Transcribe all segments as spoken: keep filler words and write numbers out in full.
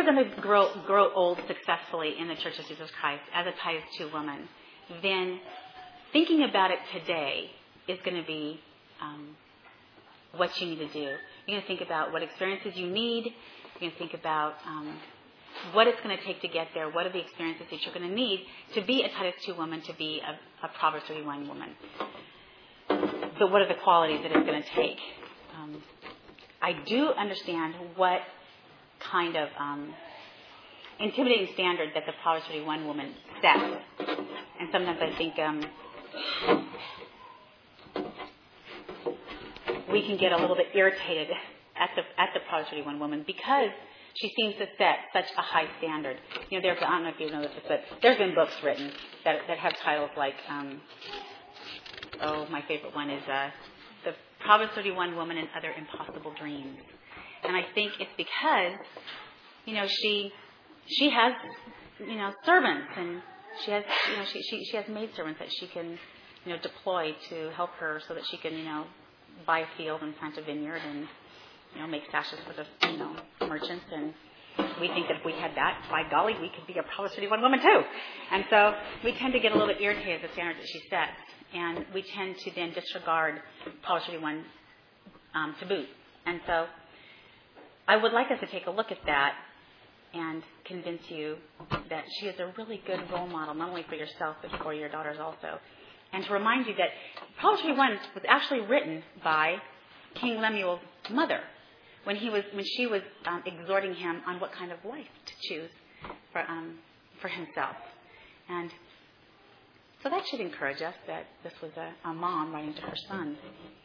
you're going to grow grow old successfly in the Church of Jesus Christ as a Titus two woman, then thinking about it today is going to be um, what you need to do. You're going to think about what experiences you need. You're going to think about um, what it's going to take to get there. What are the experiences that you're going to need to be a Titus two woman, to be a, a Proverbs thirty-one woman. But what are the qualities that it's going to take? Um, I do understand what kind of um, intimidating standard that the Proverbs thirty-one woman sets. And sometimes I think um, we can get a little bit irritated at the at the Proverbs thirty-one woman because she seems to set such a high standard. You know, there, I don't know if you know this, but there's been books written that that have titles like, um, oh, my favorite one is uh, The Proverbs thirty-one Woman and Other Impossible Dreams. And I think it's because, you know, she she has, you know, servants, and she has, you know, she she, she has maidservants that she can, you know, deploy to help her so that she can, you know, buy a field and plant a vineyard and, you know, make sashes for the, you know, merchants. And we think that if we had that, by golly, we could be a Proverbs thirty-one woman too. And so we tend to get a little bit irritated at the standard that she sets. And we tend to then disregard Proverbs thirty-one um, to boot. And so I would like us to take a look at that and convince you that she is a really good role model, not only for yourself, but for your daughters also. And to remind you that Proverbs thirty-one was actually written by King Lemuel's mother when he was when she was um, exhorting him on what kind of life to choose for um, for himself. And so that should encourage us that this was a, a mom writing to her son.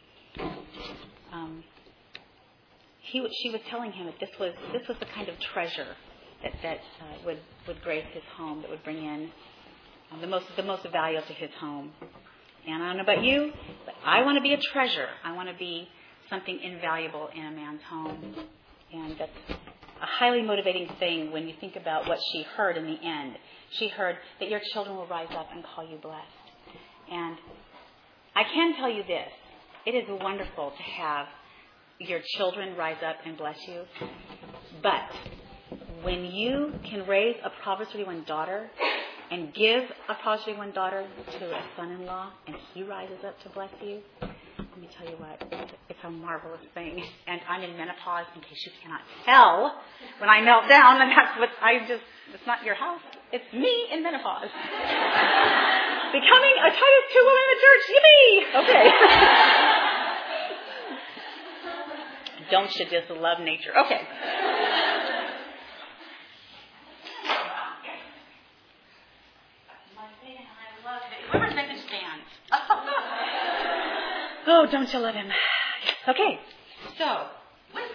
Um, he, she was telling him that this was this was the kind of treasure that that uh, would would grace his home, that would bring in um, the most the most value to his home. And I don't know about you, but I want to be a treasure. I want to be something invaluable in a man's home, and that's a highly motivating thing when you think about what she heard in the end. She heard that your children will rise up and call you blessed. And I can tell you this. It is wonderful to have your children rise up and bless you. But when you can raise a Proverbs thirty-one daughter and give a Proverbs thirty-one daughter to a son-in-law and he rises up to bless you, let me tell you what, it's a marvelous thing. And I'm in menopause, in case you cannot tell. When I melt down, and that's what I just, it's not your house. It's me in menopause. Becoming a Titus two woman in the church. Yippee! Okay. Don't you just love nature? Okay. Whoever's making stand. Oh, don't you love him? Okay. So, with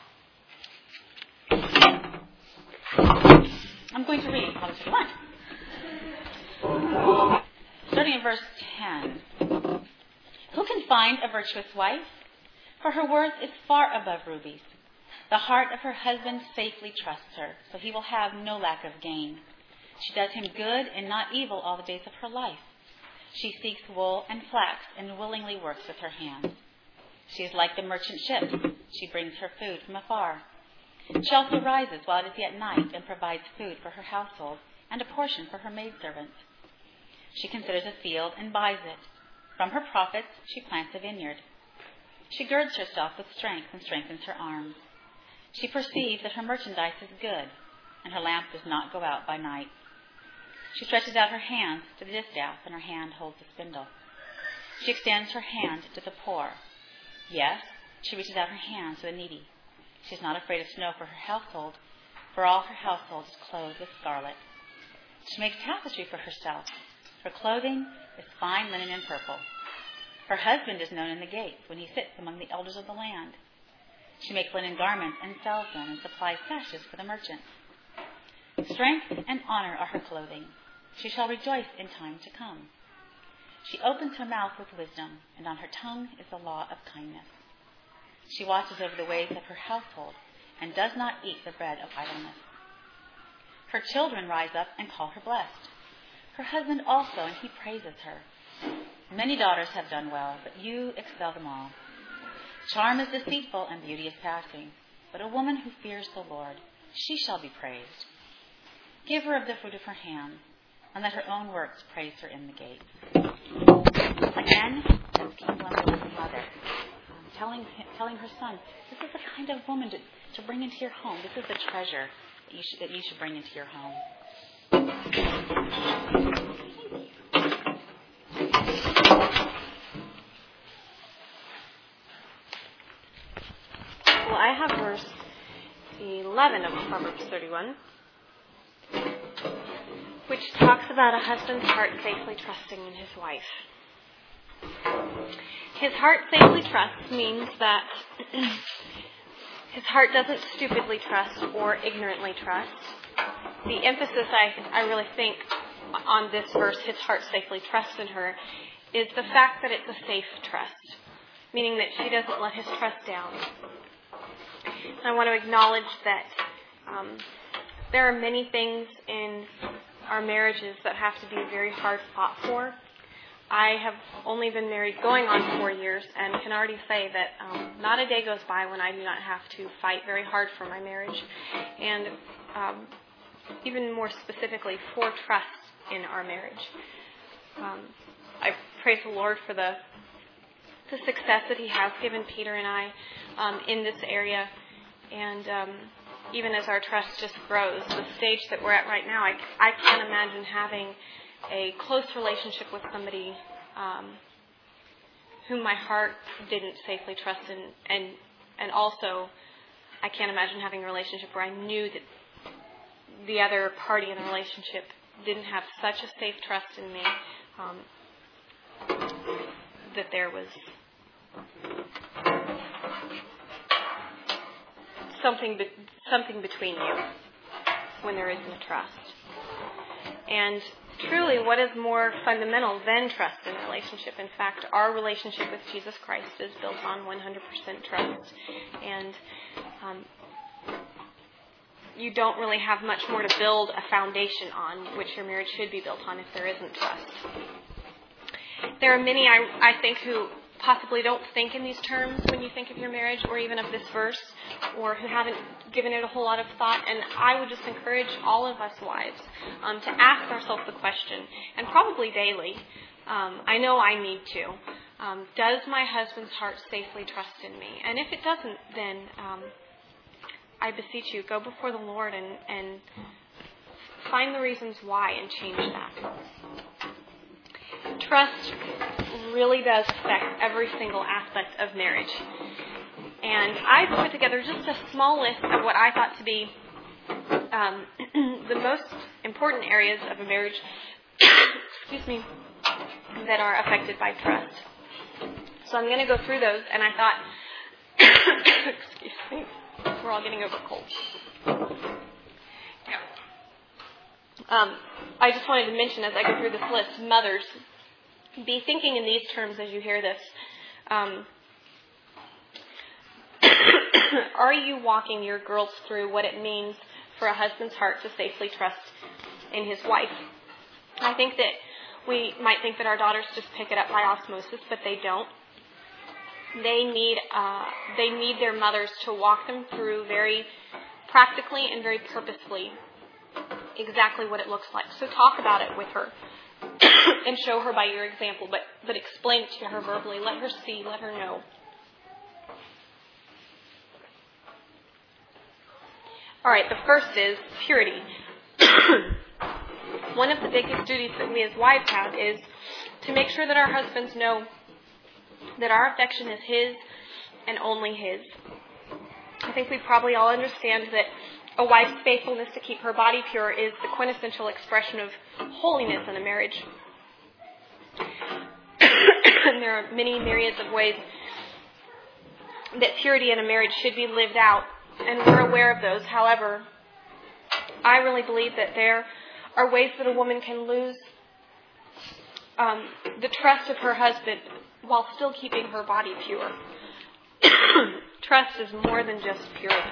that, I'm going to read Proverbs thirty-one. Starting in verse ten. Who can find a virtuous wife? For her worth is far above rubies. The heart of her husband safely trusts her, so he will have no lack of gain. She does him good and not evil all the days of her life. She seeks wool and flax and willingly works with her hands. She is like the merchant ships. She brings her food from afar. She also rises while it is yet night and provides food for her household and a portion for her maidservants. She considers a field and buys it. From her profits she plants a vineyard. She girds herself with strength and strengthens her arms. She perceives that her merchandise is good, and her lamp does not go out by night. She stretches out her hands to the distaff, and her hand holds the spindle. She extends her hand to the poor. Yes, she reaches out her hand to the needy. She is not afraid of snow for her household, for all her household is clothed with scarlet. She makes tapestry for herself. Her clothing is fine linen and purple. Her husband is known in the gates when he sits among the elders of the land. She makes linen garments and sells them and supplies sashes for the merchants. Strength and honor are her clothing. She shall rejoice in time to come. She opens her mouth with wisdom, and on her tongue is the law of kindness. She watches over the ways of her household and does not eat the bread of idleness. Her children rise up and call her blessed. Her husband also, and he praises her. Many daughters have done well, but you excel them all. Charm is deceitful and beauty is passing, but a woman who fears the Lord she shall be praised. Give her of the fruit of her hands, and let her own works praise her in the gates. Again, that's King Lemuel's mother, um, telling telling her son, this is the kind of woman to, to bring into your home. This is the treasure that you should, that you should bring into your home. Well, I have verse eleven of Proverbs thirty-one, which talks about a husband's heart safely trusting in his wife. His heart safely trusts means that his heart doesn't stupidly trust or ignorantly trust. The emphasis, I, I really think, on this verse, his heart safely trusts in her, is the fact that it's a safe trust, meaning that she doesn't let his trust down. And I want to acknowledge that um, there are many things in our marriages that have to be very hard fought for. I have only been married going on four years and can already say that um, not a day goes by when I do not have to fight very hard for my marriage. And um, even more specifically, for trust in our marriage. Um, I praise the Lord for the, the success that He has given Peter and I um, in this area. And um, even as our trust just grows, the stage that we're at right now, I, I can't imagine having a close relationship with somebody um, whom my heart didn't safely trust in, and and also I can't imagine having a relationship where I knew that the other party in the relationship didn't have such a safe trust in me um, that there was something be- something between you when there isn't a trust. And truly, what is more fundamental than trust in a relationship? In fact, our relationship with Jesus Christ is built on one hundred percent trust. And um, you don't really have much more to build a foundation on, which your marriage should be built on if there isn't trust. There are many, I, I think, who possibly don't think in these terms when you think of your marriage or even of this verse, or who haven't given it a whole lot of thought. And I would just encourage all of us wives um, to ask ourselves the question, and probably daily, um, I know I need to, um, does my husband's heart safely trust in me? And if it doesn't, then um, I beseech you, go before the Lord and, and find the reasons why and change that. Trust really does affect every single aspect of marriage. And I put together just a small list of what I thought to be um, the most important areas of a marriage, excuse me, that are affected by trust. So I'm going to go through those, and I thought, excuse me, we're all getting over cold. Um, I just wanted to mention as I go through this list, mothers, be thinking in these terms as you hear this. Um, are you walking your girls through what it means for a husband's heart to safely trust in his wife? I think that we might think that our daughters just pick it up by osmosis, but they don't. They need uh, they need their mothers to walk them through very practically and very purposefully exactly what it looks like. So talk about it with her and show her by your example, but, but explain it to her verbally. Let her see, let her know. All right, the first is purity. One of the biggest duties that we as wives have is to make sure that our husbands know that our affection is his and only his. I think we probably all understand that a wife's faithfulness to keep her body pure is the quintessential expression of holiness in a marriage. And there are many myriads of ways that purity in a marriage should be lived out, and we're aware of those. However, I really believe that there are ways that a woman can lose um, the trust of her husband while still keeping her body pure. Trust is more than just purity.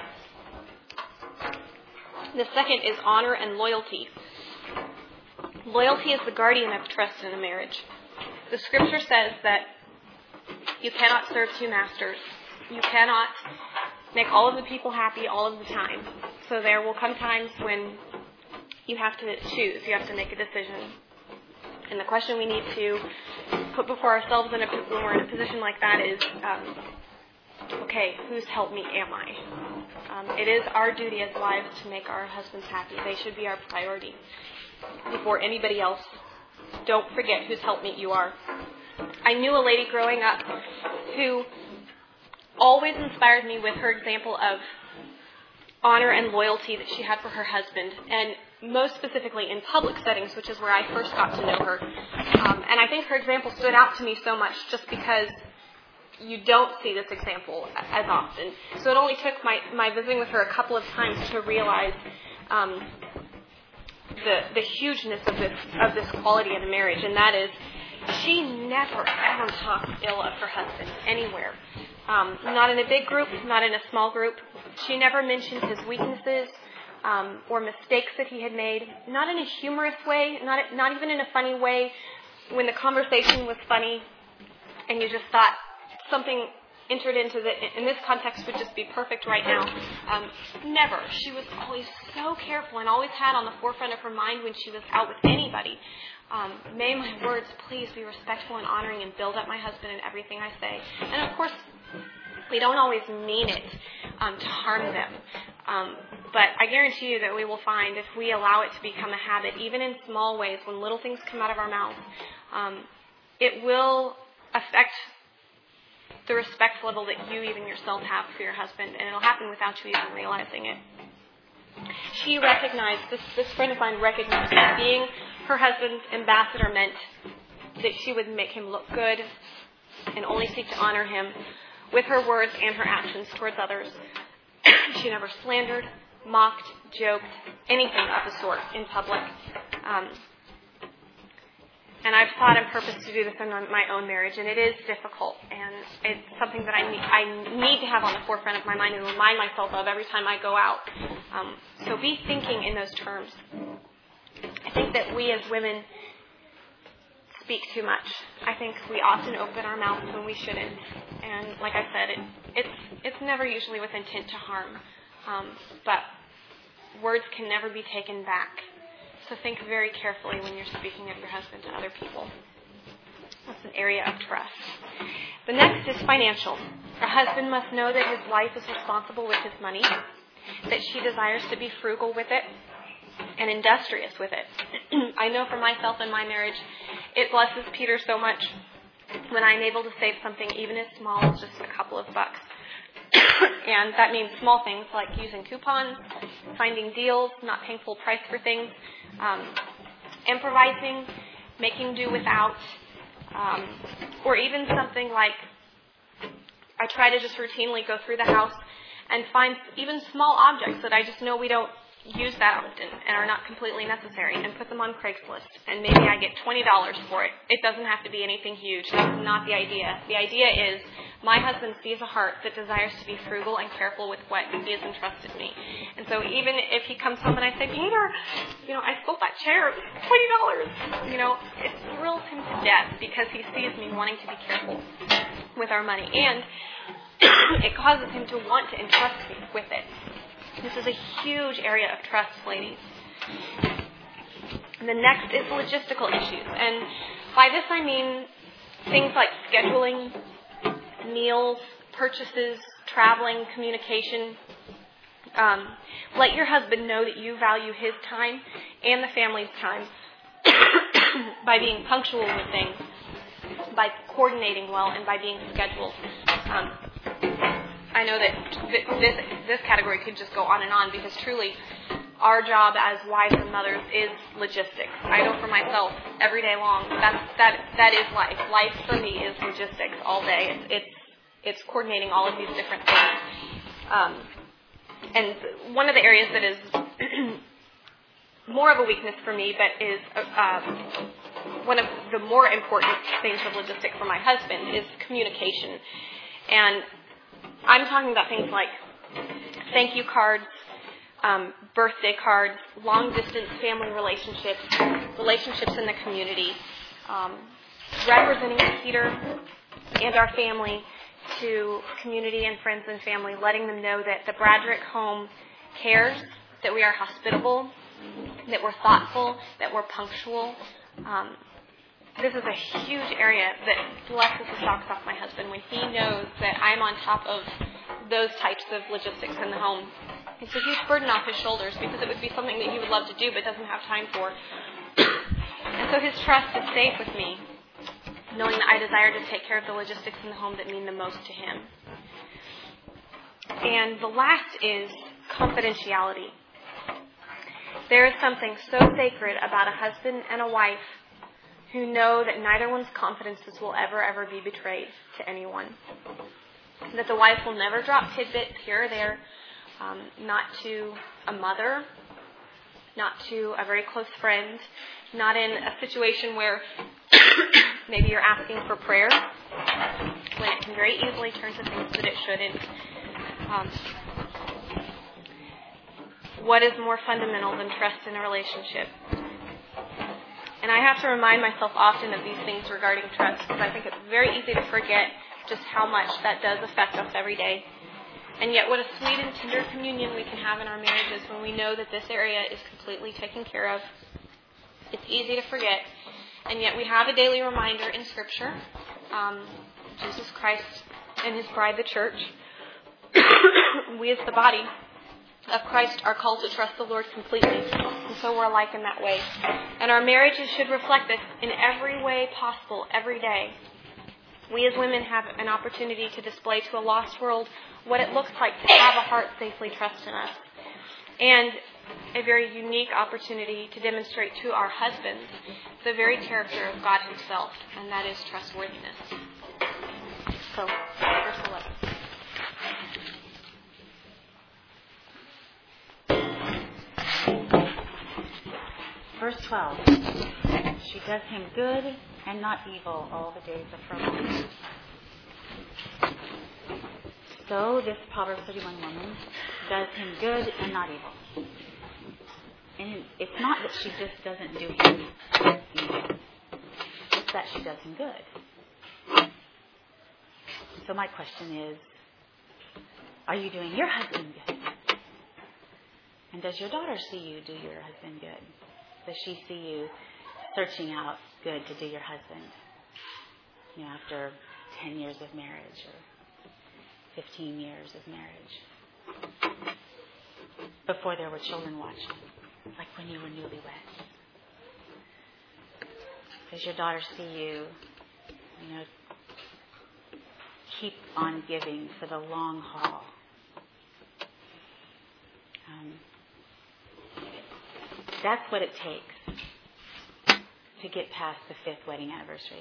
The second is honor and loyalty. Loyalty is the guardian of trust in a marriage. The scripture says that you cannot serve two masters. You cannot make all of the people happy all of the time. So there will come times when you have to choose. You have to make a decision. And the question we need to put before ourselves in a, when we're in a position like that is, um, okay, whose help me am I? Um, it is our duty as wives to make our husbands happy. They should be our priority before anybody else. Don't forget whose helpmeet you are. I knew a lady growing up who always inspired me with her example of honor and loyalty that she had for her husband, and most specifically in public settings, which is where I first got to know her. Um, and I think her example stood out to me so much just because you don't see this example as often. So it only took my, my visiting with her a couple of times to realize um, the the hugeness of this of this quality in a marriage, and that is she never ever talked ill of her husband anywhere. Um, not in a big group, not in a small group. She never mentioned his weaknesses um, or mistakes that he had made. Not in a humorous way, not not even in a funny way. When the conversation was funny, and you just thought something entered into the in this context would just be perfect right now. Um, never. She was always so careful and always had on the forefront of her mind when she was out with anybody. Um, may my words please be respectful and honoring and build up my husband in everything I say. And of course, we don't always mean it um, to harm them. Um, but I guarantee you that we will find if we allow it to become a habit, even in small ways, when little things come out of our mouths, um, it will affect the respect level that you even yourself have for your husband, and it'll happen without you even realizing it. She recognized, this, this friend of mine recognized that being her husband's ambassador meant that she would make him look good and only seek to honor him with her words and her actions towards others. She never slandered, mocked, joked, anything of the sort in public. Um, and I've thought on purpose to do this in my own marriage, and it is difficult, and it's something that I need, I need to have on the forefront of my mind and remind myself of every time I go out. Um, so be thinking in those terms. I think that we as women speak too much. I think we often open our mouths when we shouldn't. And like I said, it, it's it's never usually with intent to harm. Um, but words can never be taken back. So think very carefully when you're speaking of your husband to other people. That's an area of trust. The next is financial. A husband must know that his wife is responsible with his money, that she desires to be frugal with it, and industrious with it. I know for myself in my marriage, it blesses Peter so much when I'm able to save something even as small as just a couple of bucks. And that means small things like using coupons, finding deals, not paying full price for things, um, improvising, making do without, um, or even something like I try to just routinely go through the house and find even small objects that I just know we don't use that often and are not completely necessary, and put them on Craigslist, and maybe I get twenty dollars for it. It doesn't have to be anything huge. That's not the idea. The idea is my husband sees a heart that desires to be frugal and careful with what he has entrusted me. And so even if he comes home and I say, Peter, you know, I sold that chair, twenty dollars, you know, it thrills him to death because he sees me wanting to be careful with our money, and it causes him to want to entrust me with it. This is a huge area of trust, ladies. And the next is logistical issues. And by this I mean things like scheduling, meals, purchases, traveling, communication. Um, let your husband know that you value his time and the family's time by being punctual with things, by coordinating well, and by being scheduled. Um, I know that this this category could just go on and on, because truly our job as wives and mothers is logistics. I know for myself, every day long, that's, that that is life. Life for me is logistics all day. It's it's, it's coordinating all of these different things. Um, and one of the areas that is more of a weakness for me, but is uh, one of the more important things of logistics for my husband, is communication. And I'm talking about things like thank you cards, um, birthday cards, long-distance family relationships, relationships in the community, um, representing Peter and our family to community and friends and family, letting them know that the Bradrick home cares, that we are hospitable, that we're thoughtful, that we're punctual. Um, this is a huge area that blesses the socks off my husband when he knows that I'm on top of those types of logistics in the home. It's a huge burden off his shoulders because it would be something that he would love to do but doesn't have time for. And so his trust is safe with me, knowing that I desire to take care of the logistics in the home that mean the most to him. And the last is confidentiality. There is something so sacred about a husband and a wife who know that neither one's confidences will ever, ever be betrayed to anyone. That the wife will never drop tidbits here or there, um, not to a mother, not to a very close friend, not in a situation where maybe you're asking for prayer, when it can very easily turn to things that it shouldn't. Um, what is more fundamental than trust in a relationship? And I have to remind myself often of these things regarding trust because I think it's very easy to forget just how much that does affect us every day. And yet what a sweet and tender communion we can have in our marriages when we know that this area is completely taken care of. It's easy to forget. And yet we have a daily reminder in Scripture. Um, Jesus Christ and His bride, the church. We as the body of Christ are called to trust the Lord completely. And so we're alike in that way. And our marriages should reflect this in every way possible, every day. We as women have an opportunity to display to a lost world what it looks like to have a heart safely trust in us. And a very unique opportunity to demonstrate to our husbands the very character of God Himself, and that is trustworthiness. So, verse eleven. Verse twelve. She does him good and not evil all the days of her life. So this Proverbs thirty-one woman does him good and not evil. And it's not that she just doesn't do him evil. It's that she does him good. So my question is, are you doing your husband good? And does your daughter see you do your husband good? Does she see you searching out good to do your husband? You know, after ten years of marriage or fifteen years of marriage. Before there were children watching. Like when you were newlyweds. Does your daughter see you, you know, keep on giving for the long haul? Um, that's what it takes to get past the fifth wedding anniversary.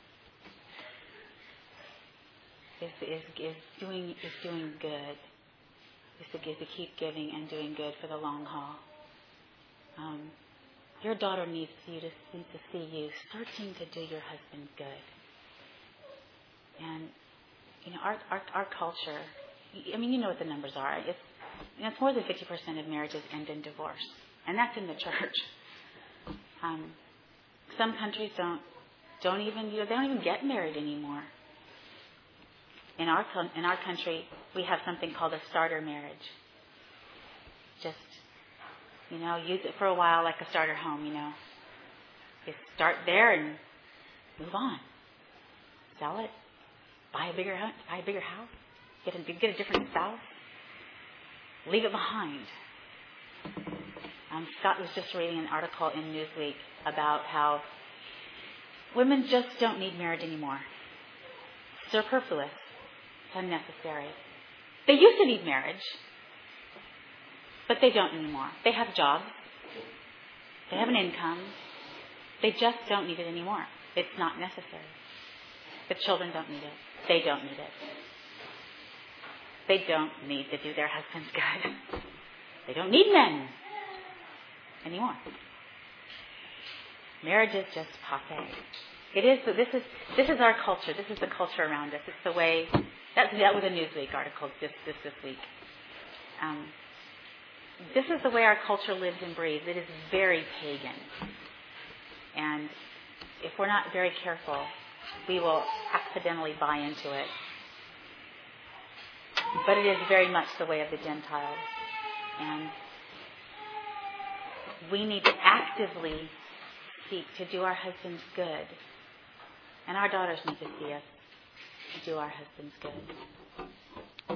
Is is is doing is doing good. Is to, is to keep giving and doing good for the long haul. Um, your daughter needs you to see, to see you searching to do your husband good. And you know our our, our culture. I mean, you know what the numbers are. It's you know, it's more than fifty percent of marriages end in divorce, and that's in the church. Um, some countries don't don't even you know they don't even get married anymore. In our in our country, we have something called a starter marriage. Just, you know, use it for a while like a starter home, you know. You start there and move on. Sell it. Buy a bigger house. Buy a bigger house. Get a, get a different spouse. Leave it behind. Um, Scott was just reading an article in Newsweek about how women just don't need marriage anymore. It's superfluous. It's unnecessary. They used to need marriage, but they don't anymore. They have jobs. They have an income. They just don't need it anymore. It's not necessary. The children don't need it. They don't need it. They don't need to do their husbands good. They don't need men anymore. Marriage is just passe. It is. This is this is our culture. This is the culture around us. It's the way. That, that was a Newsweek article just this this week. Um, this is the way our culture lives and breathes. It is very pagan, and if we're not very careful, we will accidentally buy into it. but it is very much the way of the Gentiles. And we need to actively seek to do our husbands good. And our daughters need to see us do our husbands good.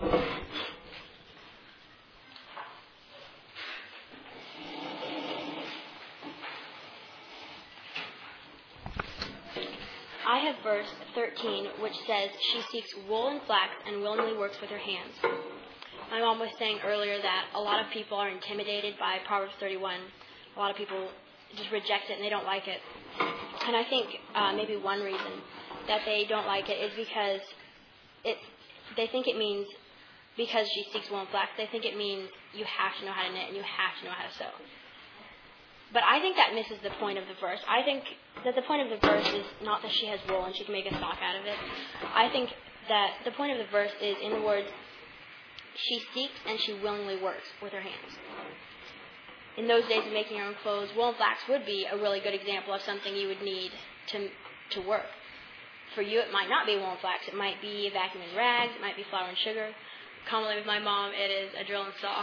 I have verse thirteen, which says, she seeks wool and flax and willingly works with her hands. My mom was saying earlier that a lot of people are intimidated by Proverbs thirty-one. A lot of people just reject it and they don't like it. And I think uh, maybe one reason that they don't like it is because it, they think it means, because she seeks wool and flax, they think it means you have to know how to knit and you have to know how to sew. But I think that misses the point of the verse. I think that the point of the verse is not that she has wool and she can make a sock out of it. I think that the point of the verse is in the words, she seeks and she willingly works with her hands. In those days of making your own clothes, wool and flax would be a really good example of something you would need to to work. For you, it might not be wool and flax. It might be vacuuming rags. It might be flour and sugar. Commonly with my mom, it is a drill and saw.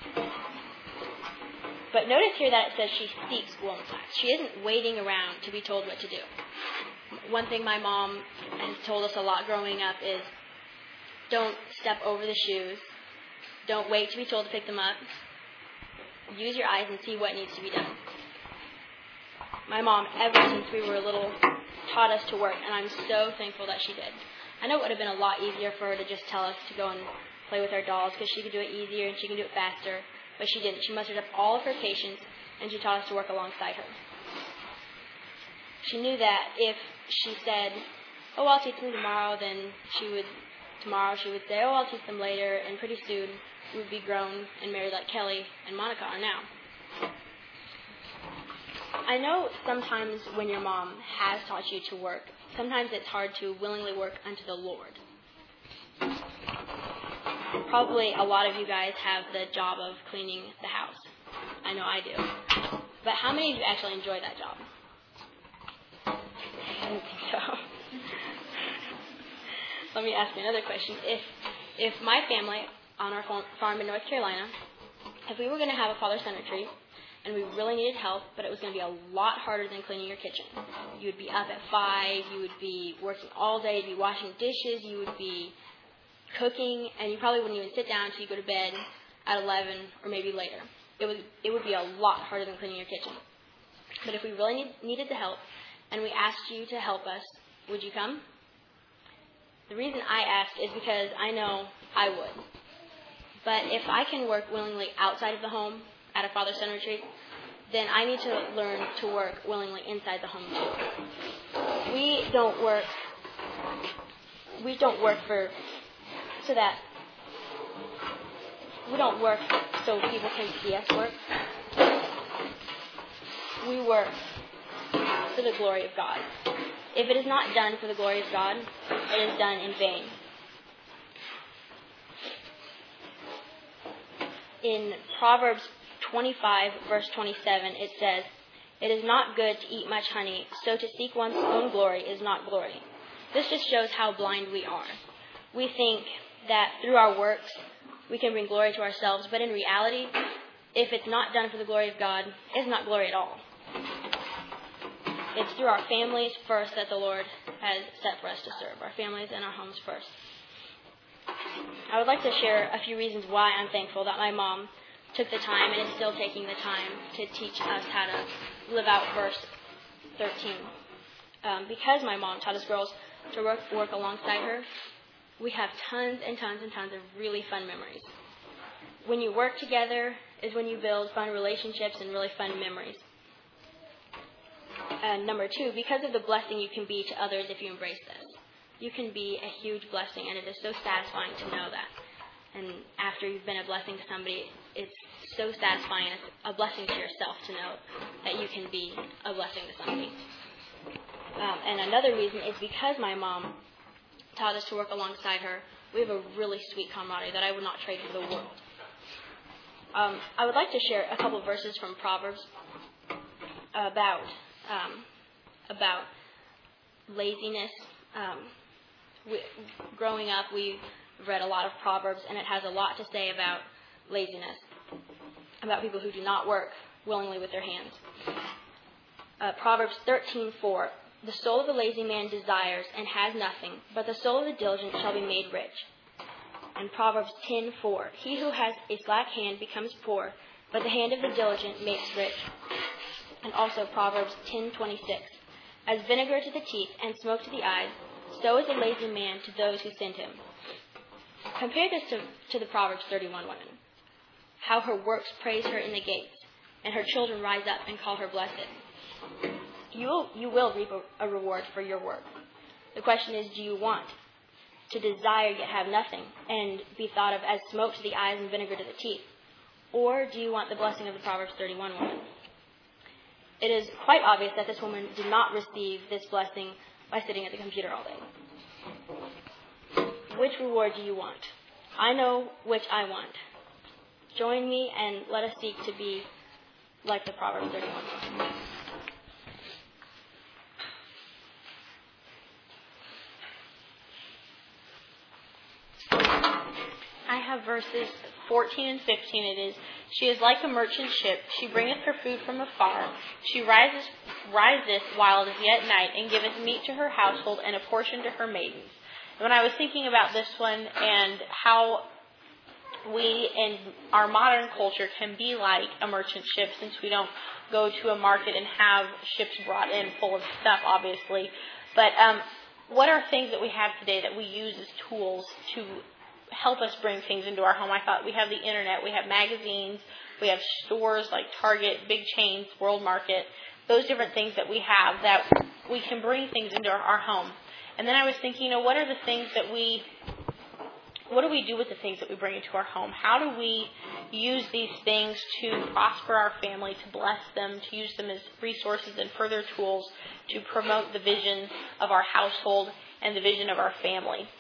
But notice here that it says she seeks wool and flax. She isn't waiting around to be told what to do. One thing my mom has told us a lot growing up is don't step over the shoes. Don't wait to be told to pick them up. Use your eyes and see what needs to be done. My mom, ever since we were little, taught us to work, and I'm so thankful that she did. I know it would have been a lot easier for her to just tell us to go and play with our dolls because she could do it easier and she can do it faster, but she didn't. She mustered up all of her patience, and she taught us to work alongside her. She knew that if she said, oh, I'll teach them tomorrow, then she would, tomorrow she would say, oh, I'll teach them later, and pretty soon we would be grown and married like Kelly and Monica are now. I know sometimes when your mom has taught you to work, sometimes it's hard to willingly work unto the Lord. Probably a lot of you guys have the job of cleaning the house. I know I do. But how many of you actually enjoy that job? I don't think so. Let me ask you another question. If if my family on our farm in North Carolina, if we were going to have a father-son retreat, and we really needed help, but it was going to be a lot harder than cleaning your kitchen. You would be up at five, you would be working all day, you'd be washing dishes, you would be cooking, and you probably wouldn't even sit down until you go to bed at eleven or maybe later. It would it would be a lot harder than cleaning your kitchen. But if we really need, needed the help, and we asked you to help us, would you come? The reason I asked is because I know I would. But if I can work willingly outside of the home, at a father-son retreat, then I need to learn to work willingly inside the home too. We don't work. We don't work for so that we don't work so people can see us work. We work for the glory of God. If it is not done for the glory of God, it is done in vain. In Proverbs twenty-five, verse twenty-seven, it says, it is not good to eat much honey, so to seek one's own glory is not glory. This just shows how blind we are. We think that through our works, we can bring glory to ourselves, but in reality, if it's not done for the glory of God, it's not glory at all. It's through our families first that the Lord has set for us to serve, our families and our homes first. I would like to share a few reasons why I'm thankful that my mom took the time and is still taking the time to teach us how to live out verse thirteen. Um, because my mom taught us girls to work, work alongside her, we have tons and tons and tons of really fun memories. When you work together is when you build fun relationships and really fun memories. And number two, because of the blessing you can be to others if you embrace this. You can be a huge blessing, and it is so satisfying to know that. And after you've been a blessing to somebody, it's so satisfying. It's a blessing to yourself to know that you can be a blessing to somebody. Um, and another reason is because my mom taught us to work alongside her, we have a really sweet camaraderie that I would not trade for the world. Um, I would like to share a couple of verses from Proverbs about um, about laziness. Um, we, growing up, we read a lot of Proverbs, and it has a lot to say about laziness, about people who do not work willingly with their hands. Uh, Proverbs thirteen four. The soul of a lazy man desires and has nothing, but the soul of the diligent shall be made rich. And Proverbs ten four. He who has a slack hand becomes poor, but the hand of the diligent makes rich. And also Proverbs ten twenty-six. As vinegar to the teeth and smoke to the eyes, so is a lazy man to those who send him. Compare this to, to the Proverbs thirty-one woman. How her works praise her in the gates, and her children rise up and call her blessed. You will, you will reap a, a reward for your work. The question is, do you want to desire yet have nothing and be thought of as smoke to the eyes and vinegar to the teeth? Or do you want the blessing of the Proverbs thirty-one woman? It is quite obvious that this woman did not receive this blessing by sitting at the computer all day. Which reward do you want? I know which I want. Join me and let us seek to be like the Proverbs thirty-one woman. I have verses fourteen and fifteen. It is, she is like a merchant ship. She bringeth her food from afar. She rises, riseth while it is yet night, and giveth meat to her household and a portion to her maidens. And when I was thinking about this one and how we in our modern culture can be like a merchant ship, since we don't go to a market and have ships brought in full of stuff, obviously. But um, what are things that we have today that we use as tools to help us bring things into our home? I thought we have the internet, we have magazines, we have stores like Target, big chains, World Market, those different things that we have that we can bring things into our, our home. And then I was thinking, you know, what are the things that we, what do we do with the things that we bring into our home? How do we use these things to prosper our family, to bless them, to use them as resources and further tools to promote the vision of our household and the vision of our family?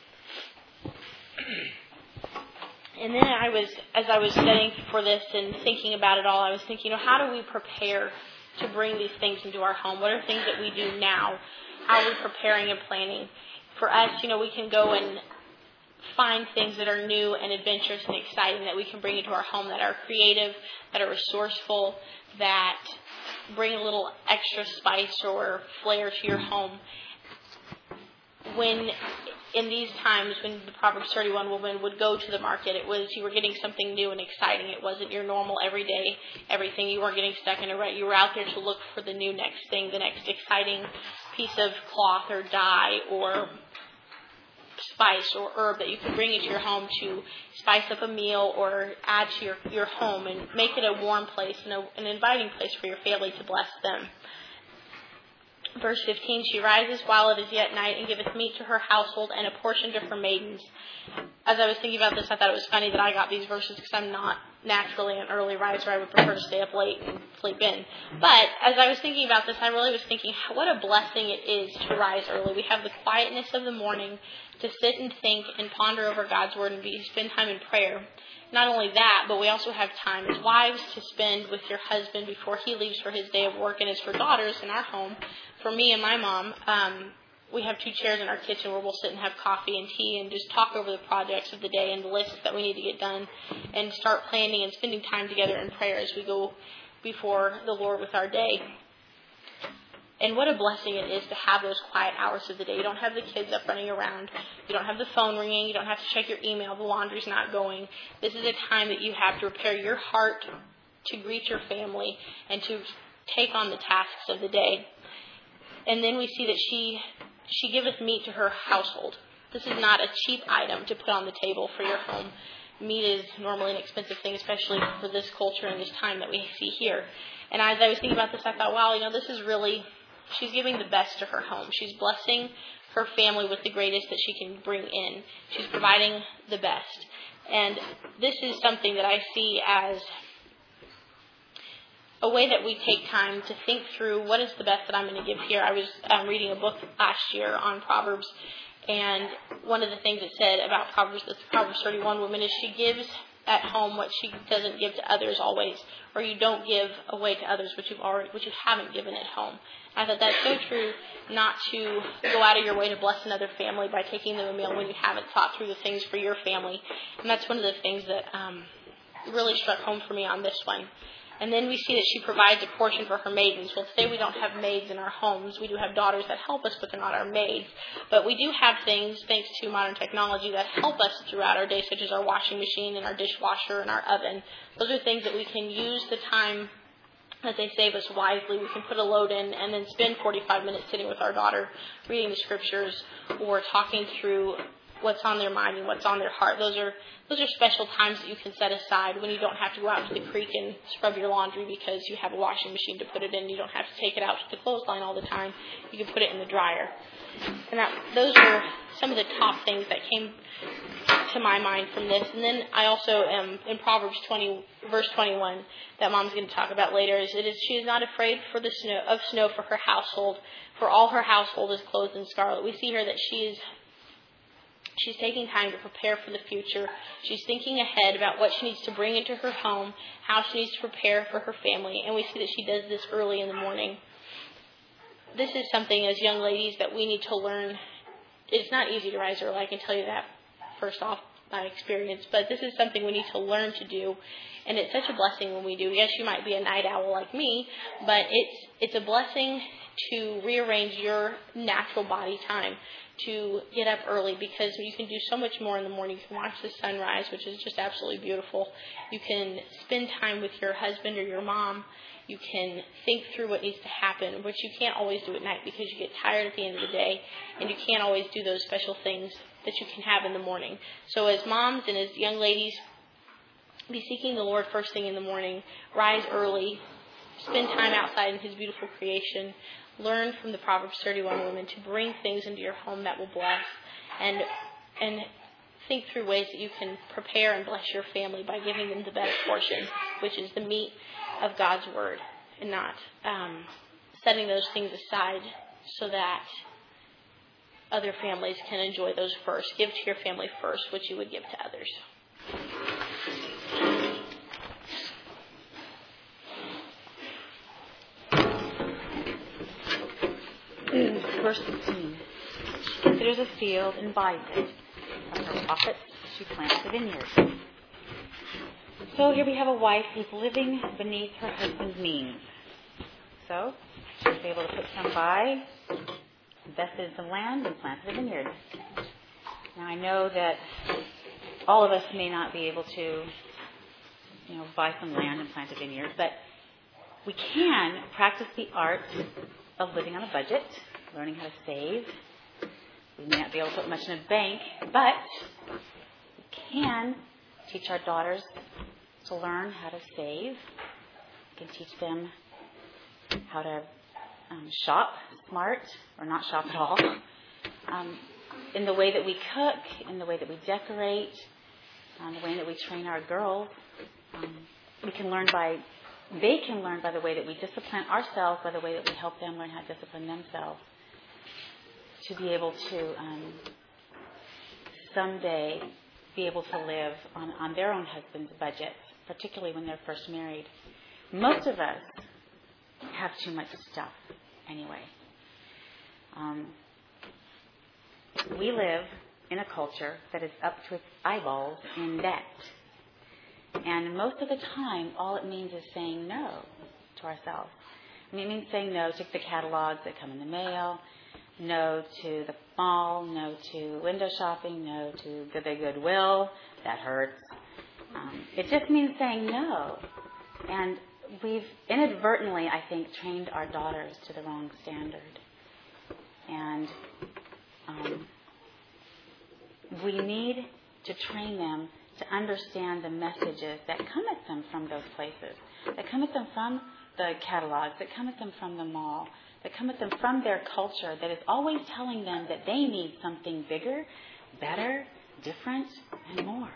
And then I was, as I was studying for this and thinking about it all, I was thinking, you know, how do we prepare to bring these things into our home? What are things that we do now? How are we preparing and planning? For us, you know, we can go and find things that are new and adventurous and exciting that we can bring into our home, that are creative, that are resourceful, that bring a little extra spice or flair to your home. When in these times, when the Proverbs thirty-one woman would go to the market, it was you were getting something new and exciting. It wasn't your normal everyday everything. You weren't getting stuck in a rut. You were out there to look for the new next thing, the next exciting piece of cloth or dye or spice or herb that you could bring into your home to spice up a meal or add to your, your home and make it a warm place and a, an inviting place for your family to bless them. Verse fifteen, she rises while it is yet night and giveth meat to her household and a portion to her maidens. As I was thinking about this, I thought it was funny that I got these verses because I'm not naturally an early riser. I would prefer to stay up late and sleep in. But as I was thinking about this, I really was thinking what a blessing it is to rise early. We have the quietness of the morning to sit and think and ponder over God's Word and be, spend time in prayer. Not only that, but we also have time as wives to spend with your husband before he leaves for his day of work, and as for daughters in our home, for me and my mom, um, we have two chairs in our kitchen where we'll sit and have coffee and tea and just talk over the projects of the day and the lists that we need to get done and start planning and spending time together in prayer as we go before the Lord with our day. And what a blessing it is to have those quiet hours of the day. You don't have the kids up running around. You don't have the phone ringing. You don't have to check your email. The laundry's not going. This is a time that you have to prepare your heart to greet your family and to take on the tasks of the day. And then we see that she she giveth meat to her household. This is not a cheap item to put on the table for your home. Meat is normally an expensive thing, especially for this culture and this time that we see here. And as I was thinking about this, I thought, wow, you know, this is really, she's giving the best to her home. She's blessing her family with the greatest that she can bring in. She's providing the best. And this is something that I see as a way that we take time to think through what is the best that I'm going to give here. I was um, reading a book last year on Proverbs, and one of the things it said about Proverbs, this Proverbs thirty-one woman, is she gives at home what she doesn't give to others always, or you don't give away to others what you've already, what you haven't given at home. I thought that's so true, not to go out of your way to bless another family by taking them a meal when you haven't thought through the things for your family. And that's one of the things that um, really struck home for me on this one. And then we see that she provides a portion for her maidens. Well, today we don't have maids in our homes. We do have daughters that help us, but they're not our maids. But we do have things, thanks to modern technology, that help us throughout our day, such as our washing machine and our dishwasher and our oven. Those are things that we can use the time that they save us wisely. We can put a load in and then spend forty-five minutes sitting with our daughter, reading the scriptures or talking through what's on their mind and what's on their heart. Those are those are special times that you can set aside when you don't have to go out to the creek and scrub your laundry because you have a washing machine to put it in. You don't have to take it out to the clothesline all the time. You can put it in the dryer. And that, those are some of the top things that came to my mind from this. And then I also am in Proverbs twenty, verse twenty-one, that Mom's going to talk about later. Is it is she is not afraid for the snow of snow for her household, for all her household is clothed in scarlet. We see here that she is she's taking time to prepare for the future. She's thinking ahead about what she needs to bring into her home, how she needs to prepare for her family, and we see that she does this early in the morning. This is something as young ladies that we need to learn. It's not easy to rise early, I can tell you that first off by experience, but this is something we need to learn to do, and it's such a blessing when we do. Yes, you might be a night owl like me, but it's it's a blessing to rearrange your natural body time, to get up early, because you can do so much more in the morning. You can watch the sunrise, which is just absolutely beautiful. You can spend time with your husband or your mom. You can think through what needs to happen, which you can't always do at night because you get tired at the end of the day, and you can't always do those special things that you can have in the morning. So as moms and as young ladies, be seeking the Lord first thing in the morning. Rise early. Spend time outside in His beautiful creation. Learn from the Proverbs thirty-one women to bring things into your home that will bless, and and think through ways that you can prepare and bless your family by giving them the best portion, which is the meat of God's Word, and not um, setting those things aside so that other families can enjoy those first. Give to your family first what you would give to others. Verse sixteen. She considers a field and buys it. From her profits, she plants a vineyard. So here we have a wife who's living beneath her husband's means. So she was able to put some by, invested in some land, and planted a vineyard. Now I know that all of us may not be able to, you know, buy some land and plant a vineyard, but we can practice the art of living on a budget, learning how to save. We may not be able to put much in a bank, but we can teach our daughters to learn how to save. We can teach them how to um, shop smart or not shop at all. Um, in the way that we cook, in the way that we decorate, um, the way that we train our girls, um, we can learn by They can learn by the way that we discipline ourselves, by the way that we help them learn how to discipline themselves, to be able to um, someday be able to live on, on their own husband's budget, particularly when they're first married. Most of us have too much stuff anyway. Um, we live in a culture that is up to its eyeballs in debt. And most of the time, all it means is saying no to ourselves. I mean, it means saying no to the catalogs that come in the mail, no to the mall, no to window shopping, no to the Goodwill. That hurts. Um, it just means saying no. And we've inadvertently, I think, trained our daughters to the wrong standard. And um, we need to train them to understand the messages that come at them from those places, that come at them from the catalogs, that come at them from the mall, that come at them from their culture that is always telling them that they need something bigger, better, different, and more.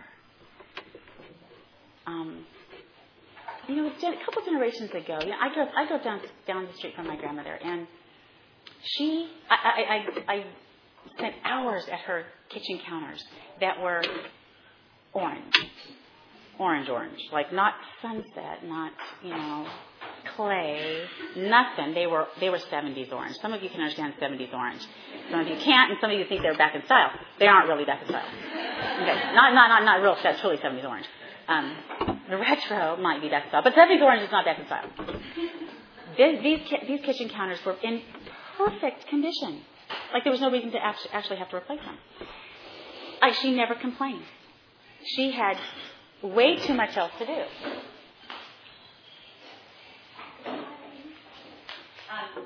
Um, you know, a couple generations ago, you know, I go I go down down the street from my grandmother, and she, I, I, I, I spent hours at her kitchen counters that were orange, orange orange. Like not sunset, not, you know, clay, nothing. They were they were seventies orange. Some of you can understand seventies orange. Some of you can't, and some of you think they're back in style. They aren't really back in style. Okay, not not not not real. That's truly seventies orange. Um, the retro might be back in style, but seventies orange is not back in style. These these, these kitchen counters were in perfect condition. Like there was no reason to actually have to replace them. Like she never complained. She had way too much else to do. Um,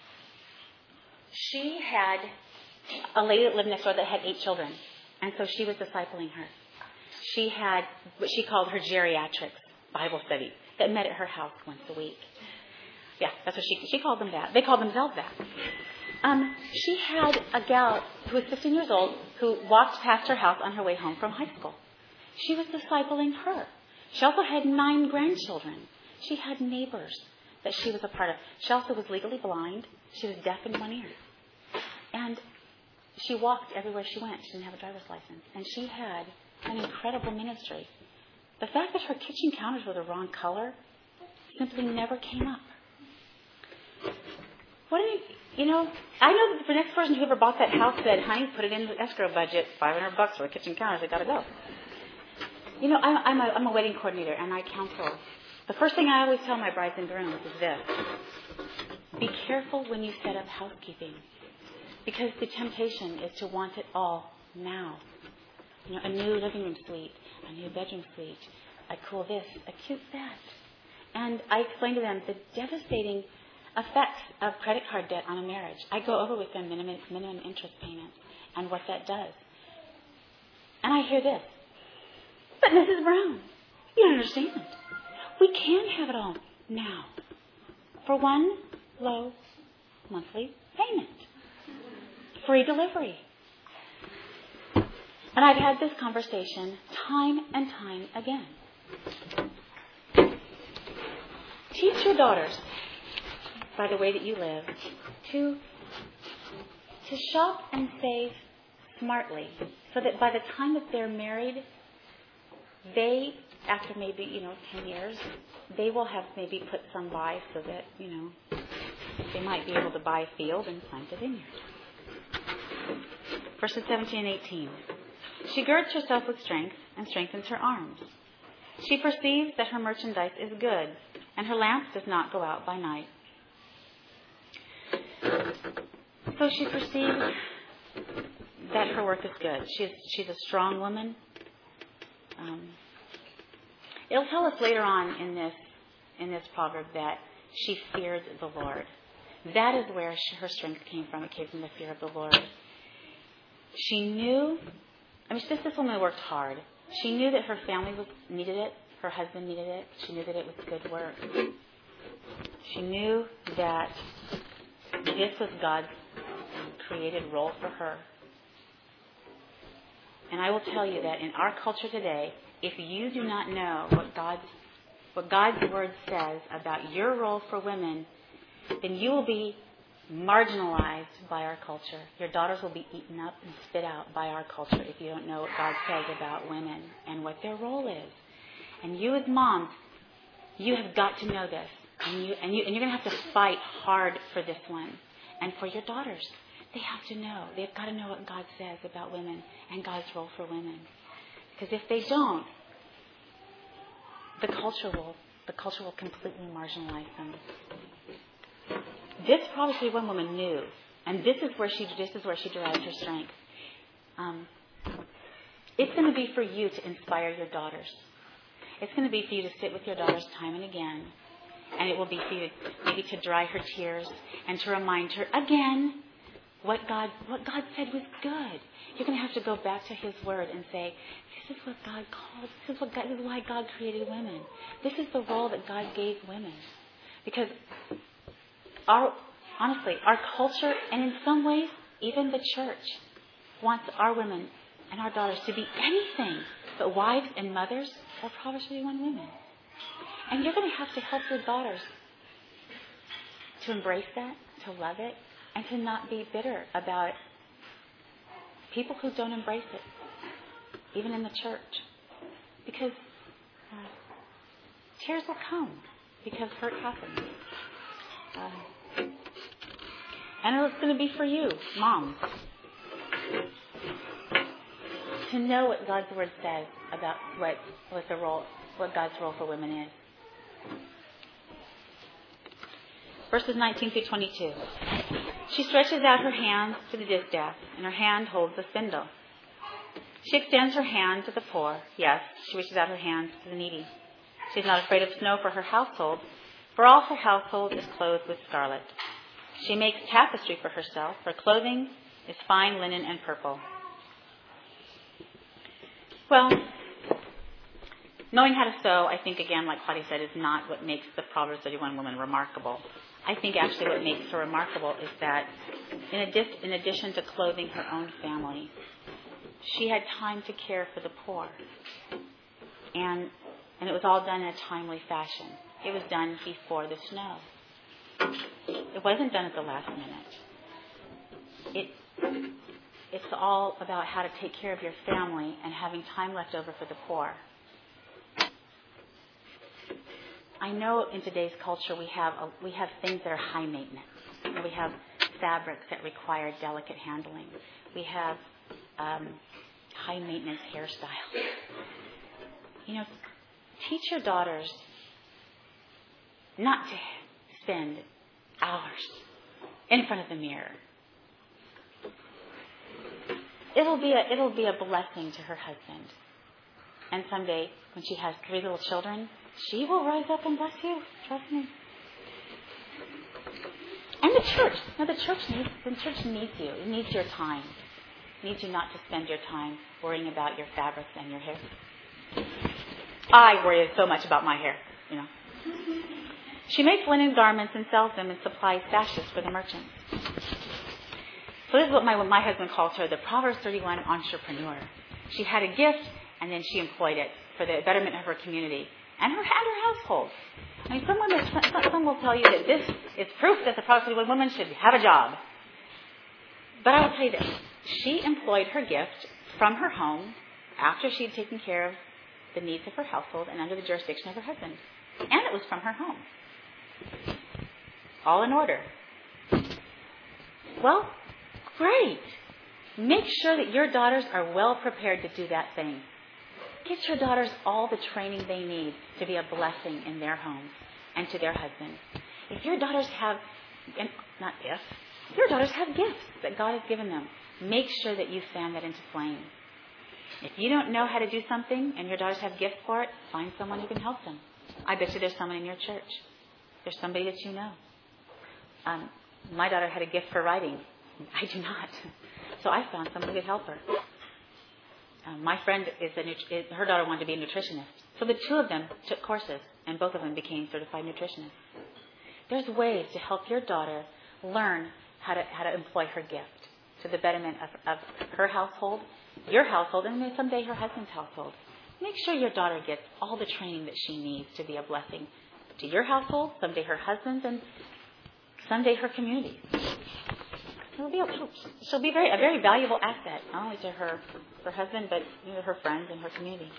she had a lady that lived next door that had eight children, and so she was discipling her. She had what she called her geriatrics Bible study that met at her house once a week. Yeah, that's what she she called them that. They called themselves that. Um, she had a gal who was fifteen years old who walked past her house on her way home from high school. She was discipling her. She also had nine grandchildren. She had neighbors that she was a part of. She also was legally blind. She was deaf in one ear. And she walked everywhere she went. She didn't have a driver's license. And she had an incredible ministry. The fact that her kitchen counters were the wrong color simply never came up. What do you, you know, I know that the next person who ever bought that house said, honey, put it in the escrow budget, five hundred bucks for the kitchen counters, they got to go. You know, I'm, I'm, a, I'm a wedding coordinator and I counsel. The first thing I always tell my brides and grooms is this. Be careful when you set up housekeeping. Because the temptation is to want it all now. You know, a new living room suite, a new bedroom suite, a cool this, a cute that. And I explain to them the devastating effects of credit card debt on a marriage. I go over with them minimum, minimum interest payments and what that does. And I hear this. But Missus Brown, you don't understand. We can have it all now for one low monthly payment. Free delivery. And I've had this conversation time and time again. Teach your daughters, by the way that you live, to, to shop and save smartly so that by the time that they're married, they, after maybe, you know, ten years, they will have maybe put some by so that, you know, they might be able to buy a field and plant a vineyard. Verses seventeen and eighteen. She girds herself with strength and strengthens her arms. She perceives that her merchandise is good, and her lamp does not go out by night. So she perceives that her work is good. She's she's a strong woman. Um, it'll tell us later on in this in this proverb that she feared the Lord. That is where she, her strength came from. It came from the fear of the Lord. She knew. I mean, this this woman worked hard. She knew that her family was, needed it. Her husband needed it. She knew that it was good work. She knew that this was God's created role for her. And I will tell you that in our culture today, if you do not know what God's what God's word says about your role for women, then you will be marginalized by our culture. Your daughters will be eaten up and spit out by our culture if you don't know what God says about women and what their role is. And you as moms, you have got to know this. And, you, and, you, and you're going to have to fight hard for this one. And for your daughters, they have to know. They've got to know what God says about women and God's role for women. Because if they don't, the culture will the culture will completely marginalize them. This probably one woman knew, and this is where she this is where she derives her strength. Um, it's going to be for you to inspire your daughters. It's going to be for you to sit with your daughters time and again, and it will be for you maybe to dry her tears and to remind her again what God what God said was good. You're going to have to go back to His Word and say, this is what God called. This is what God, this is why God created women. This is the role that God gave women, because our honestly our culture and in some ways even the church wants our women and our daughters to be anything but wives and mothers or Proverbs thirty-one women. And you're going to have to help your daughters to embrace that, to love it, and to not be bitter about people who don't embrace it, even in the church. Because uh, tears will come because hurt happens. Uh, and it's going to be for you, moms, to know what God's Word says about what, what the role, what God's role for women is. Verses nineteen through twenty-two. She stretches out her hands to the distaff, and her hand holds the spindle. She extends her hand to the poor. Yes, she reaches out her hands to the needy. She is not afraid of snow for her household, for all her household is clothed with scarlet. She makes tapestry for herself. Her clothing is fine linen and purple. Well, knowing how to sew, I think, again, like Claudia said, is not what makes the Proverbs thirty-one woman remarkable. I think actually what makes her remarkable is that in, addi- in addition to clothing her own family, she had time to care for the poor. And, and it was all done in a timely fashion. It was done before the snow. It wasn't done at the last minute. It, it's all about how to take care of your family and having time left over for the poor. I know in today's culture we have a, we have things that are high maintenance. We have fabrics that require delicate handling. We have um, high maintenance hairstyles. You know, teach your daughters not to spend hours in front of the mirror. It'll be a it'll be a blessing to her husband. And someday, when she has three little children, she will rise up and bless you. Trust me. And the church. Now, the church needs the church needs you. It needs your time. It needs you not to spend your time worrying about your fabrics and your hair. I worry so much about my hair, you know. She makes linen garments and sells them and supplies sashes for the merchants. So this is what my my husband calls her, the Proverbs thirty-one entrepreneur. She had a gift, and then she employed it for the betterment of her community and her, and her household. I mean, someone will, someone will tell you that this is proof that the Proverbs thirty-one woman should have a job. But I will tell you this. She employed her gift from her home after she had taken care of the needs of her household and under the jurisdiction of her husband. And it was from her home. All in order. Well, great. Make sure that your daughters are well prepared to do that thing. Get your daughters all the training they need to be a blessing in their homes and to their husbands. If your daughters have, and not if, your daughters have gifts that God has given them, make sure that you fan that into flame. If you don't know how to do something and your daughters have gifts for it, find someone who can help them. I bet you there's someone in your church. There's somebody that you know. Um, my daughter had a gift for writing. I do not. So I found someone who could help her. Um, my friend, is a, is, her daughter wanted to be a nutritionist. So the two of them took courses, and both of them became certified nutritionists. There's ways to help your daughter learn how to how to employ her gift to the betterment of, of her household, your household, and maybe someday her husband's household. Make sure your daughter gets all the training that she needs to be a blessing to your household, someday her husband's, and someday her community. It'll be a, she'll be very, a very valuable asset, not only to her, her husband, but you know, her friends and her community.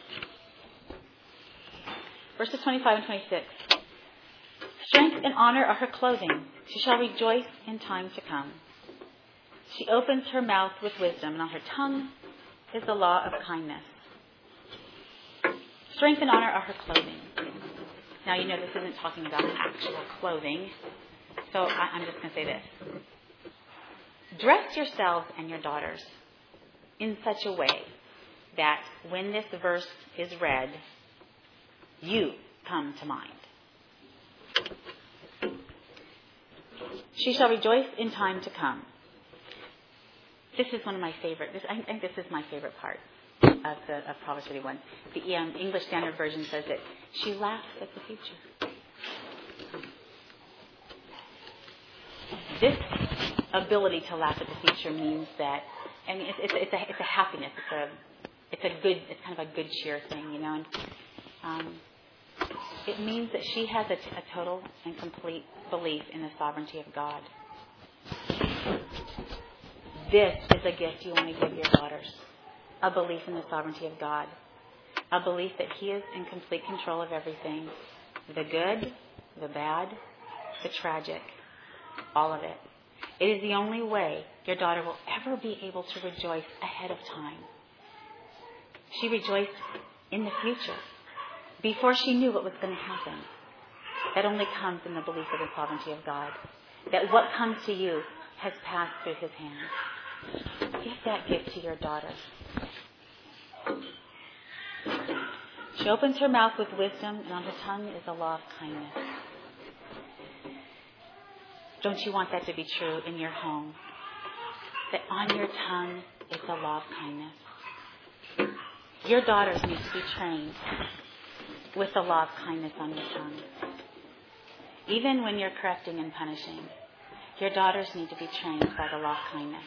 Verses twenty-five and twenty-six. Strength and honor are her clothing. She shall rejoice in time to come. She opens her mouth with wisdom, and on her tongue is the law of kindness. Strength and honor are her clothing. Now, you know this isn't talking about actual clothing, so I, I'm just going to say this. Dress yourselves and your daughters in such a way that when this verse is read, you come to mind. She shall rejoice in time to come. This is one of my favorite. This, I think this is my favorite part of the of Proverbs thirty-one. The um, English Standard Version says that she laughs at the future. This ability to laugh at the future means that, I mean, it's, it's, it's a it's a happiness. It's a it's a good it's kind of a good cheer thing, you know. And um, it means that she has a, t- a total and complete belief in the sovereignty of God. This is a gift you want to give your daughters. A belief in the sovereignty of God. a belief that He is in complete control of everything, the good, the bad, the tragic, all of it. It is the only way your daughter will ever be able to rejoice ahead of time. She rejoiced in the future, before she knew what was going to happen. That only comes in the belief of the sovereignty of God. That what comes to you has passed through His hands. Give that gift to your daughter. She opens her mouth with wisdom, and on her tongue is the law of kindness. Don't you want that to be true in your home? That on your tongue is the law of kindness. Your daughters need to be trained with the law of kindness on your tongue. Even when you're correcting and punishing, your daughters need to be trained by the law of kindness.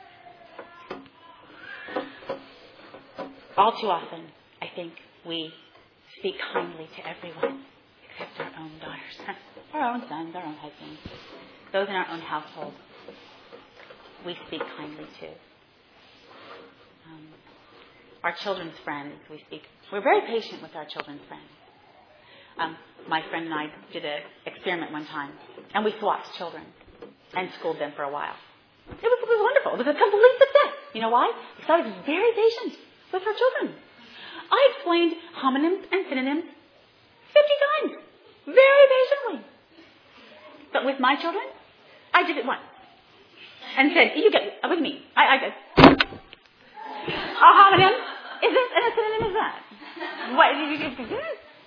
All too often, I think we speak kindly to everyone except our own daughters, our own sons, our own husbands, those in our own household. We speak kindly to. Um, our children's friends, we speak. We're very patient with our children's friends. Um, my friend and I did an experiment one time, and we swapped children and schooled them for a while. It was, it was wonderful. It was a complete success. You know why? Because I was very patient with our children. I explained homonyms and synonyms fifty times, very patiently. But with my children, I did it once and said, "You get what do you mean? I, I get a homonym is this and a synonym is that." What?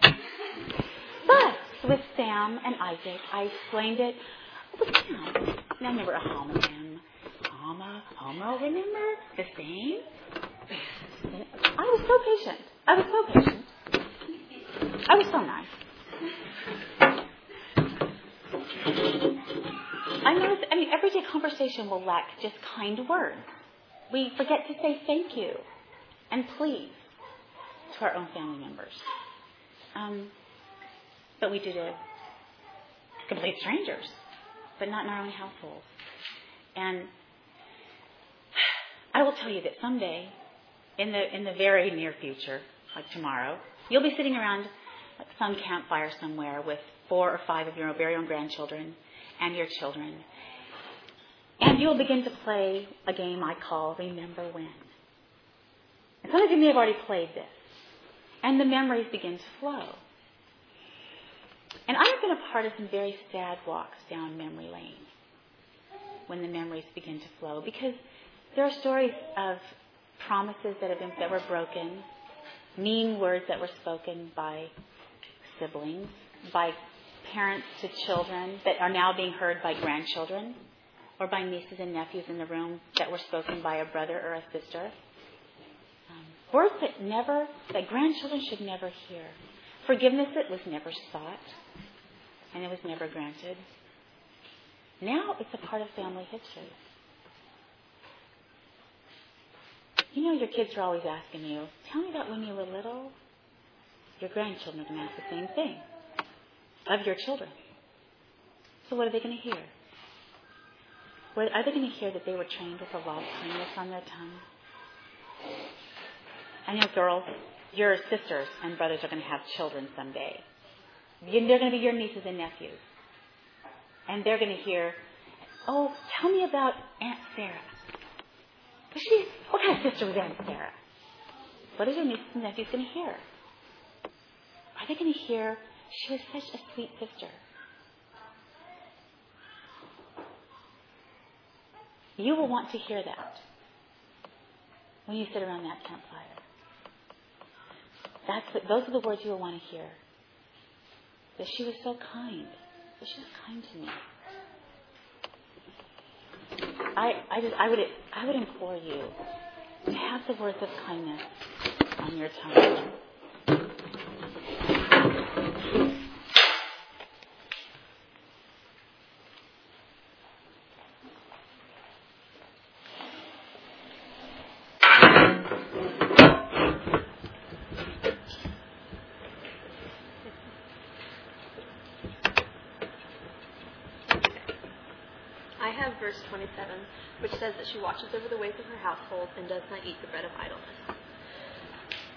But with Sam and Isaac, I explained it with Sam. And I remember a homonym, homo, homo. Remember the same? I was so patient. I was so patient. I was so nice. I noticed, I mean, everyday conversation will lack just kind words. We forget to say thank you and please to our own family members. Um, but we do to complete strangers, but not in our own household. And I will tell you that someday, in the in the very near future, like tomorrow, you'll be sitting around some campfire somewhere with four or five of your very own grandchildren and your children. And you'll begin to play a game I call Remember When. And some of you may have already played this. And the memories begin to flow. And I have been a part of some very sad walks down memory lane when the memories begin to flow, because there are stories of promises that have been that were broken, mean words that were spoken by siblings, by parents to children that are now being heard by grandchildren, or by nieces and nephews in the room that were spoken by a brother or a sister. Um, words that never, that grandchildren should never hear. Forgiveness that was never sought, and it was never granted. Now it's a part of family history. You know, your kids are always asking you, tell me about when you were little. Your grandchildren are going to ask the same thing of your children. So what are they going to hear? Are they going to hear that they were trained with a law of kindness on their tongue? I know, girls, your sisters and brothers are going to have children someday. They're going to be your nieces and nephews. And they're going to hear, oh, tell me about Aunt Sarah. She, what kind of sister was Aunt Sarah? What are your nieces and nephews going to hear? Are they going to hear, she was such a sweet sister? You will want to hear that when you sit around that campfire. That's what, those are the words you will want to hear. That she was so kind. That she was kind to me. I, I just, I would, I would implore you to have the words of kindness on your tongue. Verse twenty-seven, which says that she watches over the ways of her household and does not eat the bread of idleness.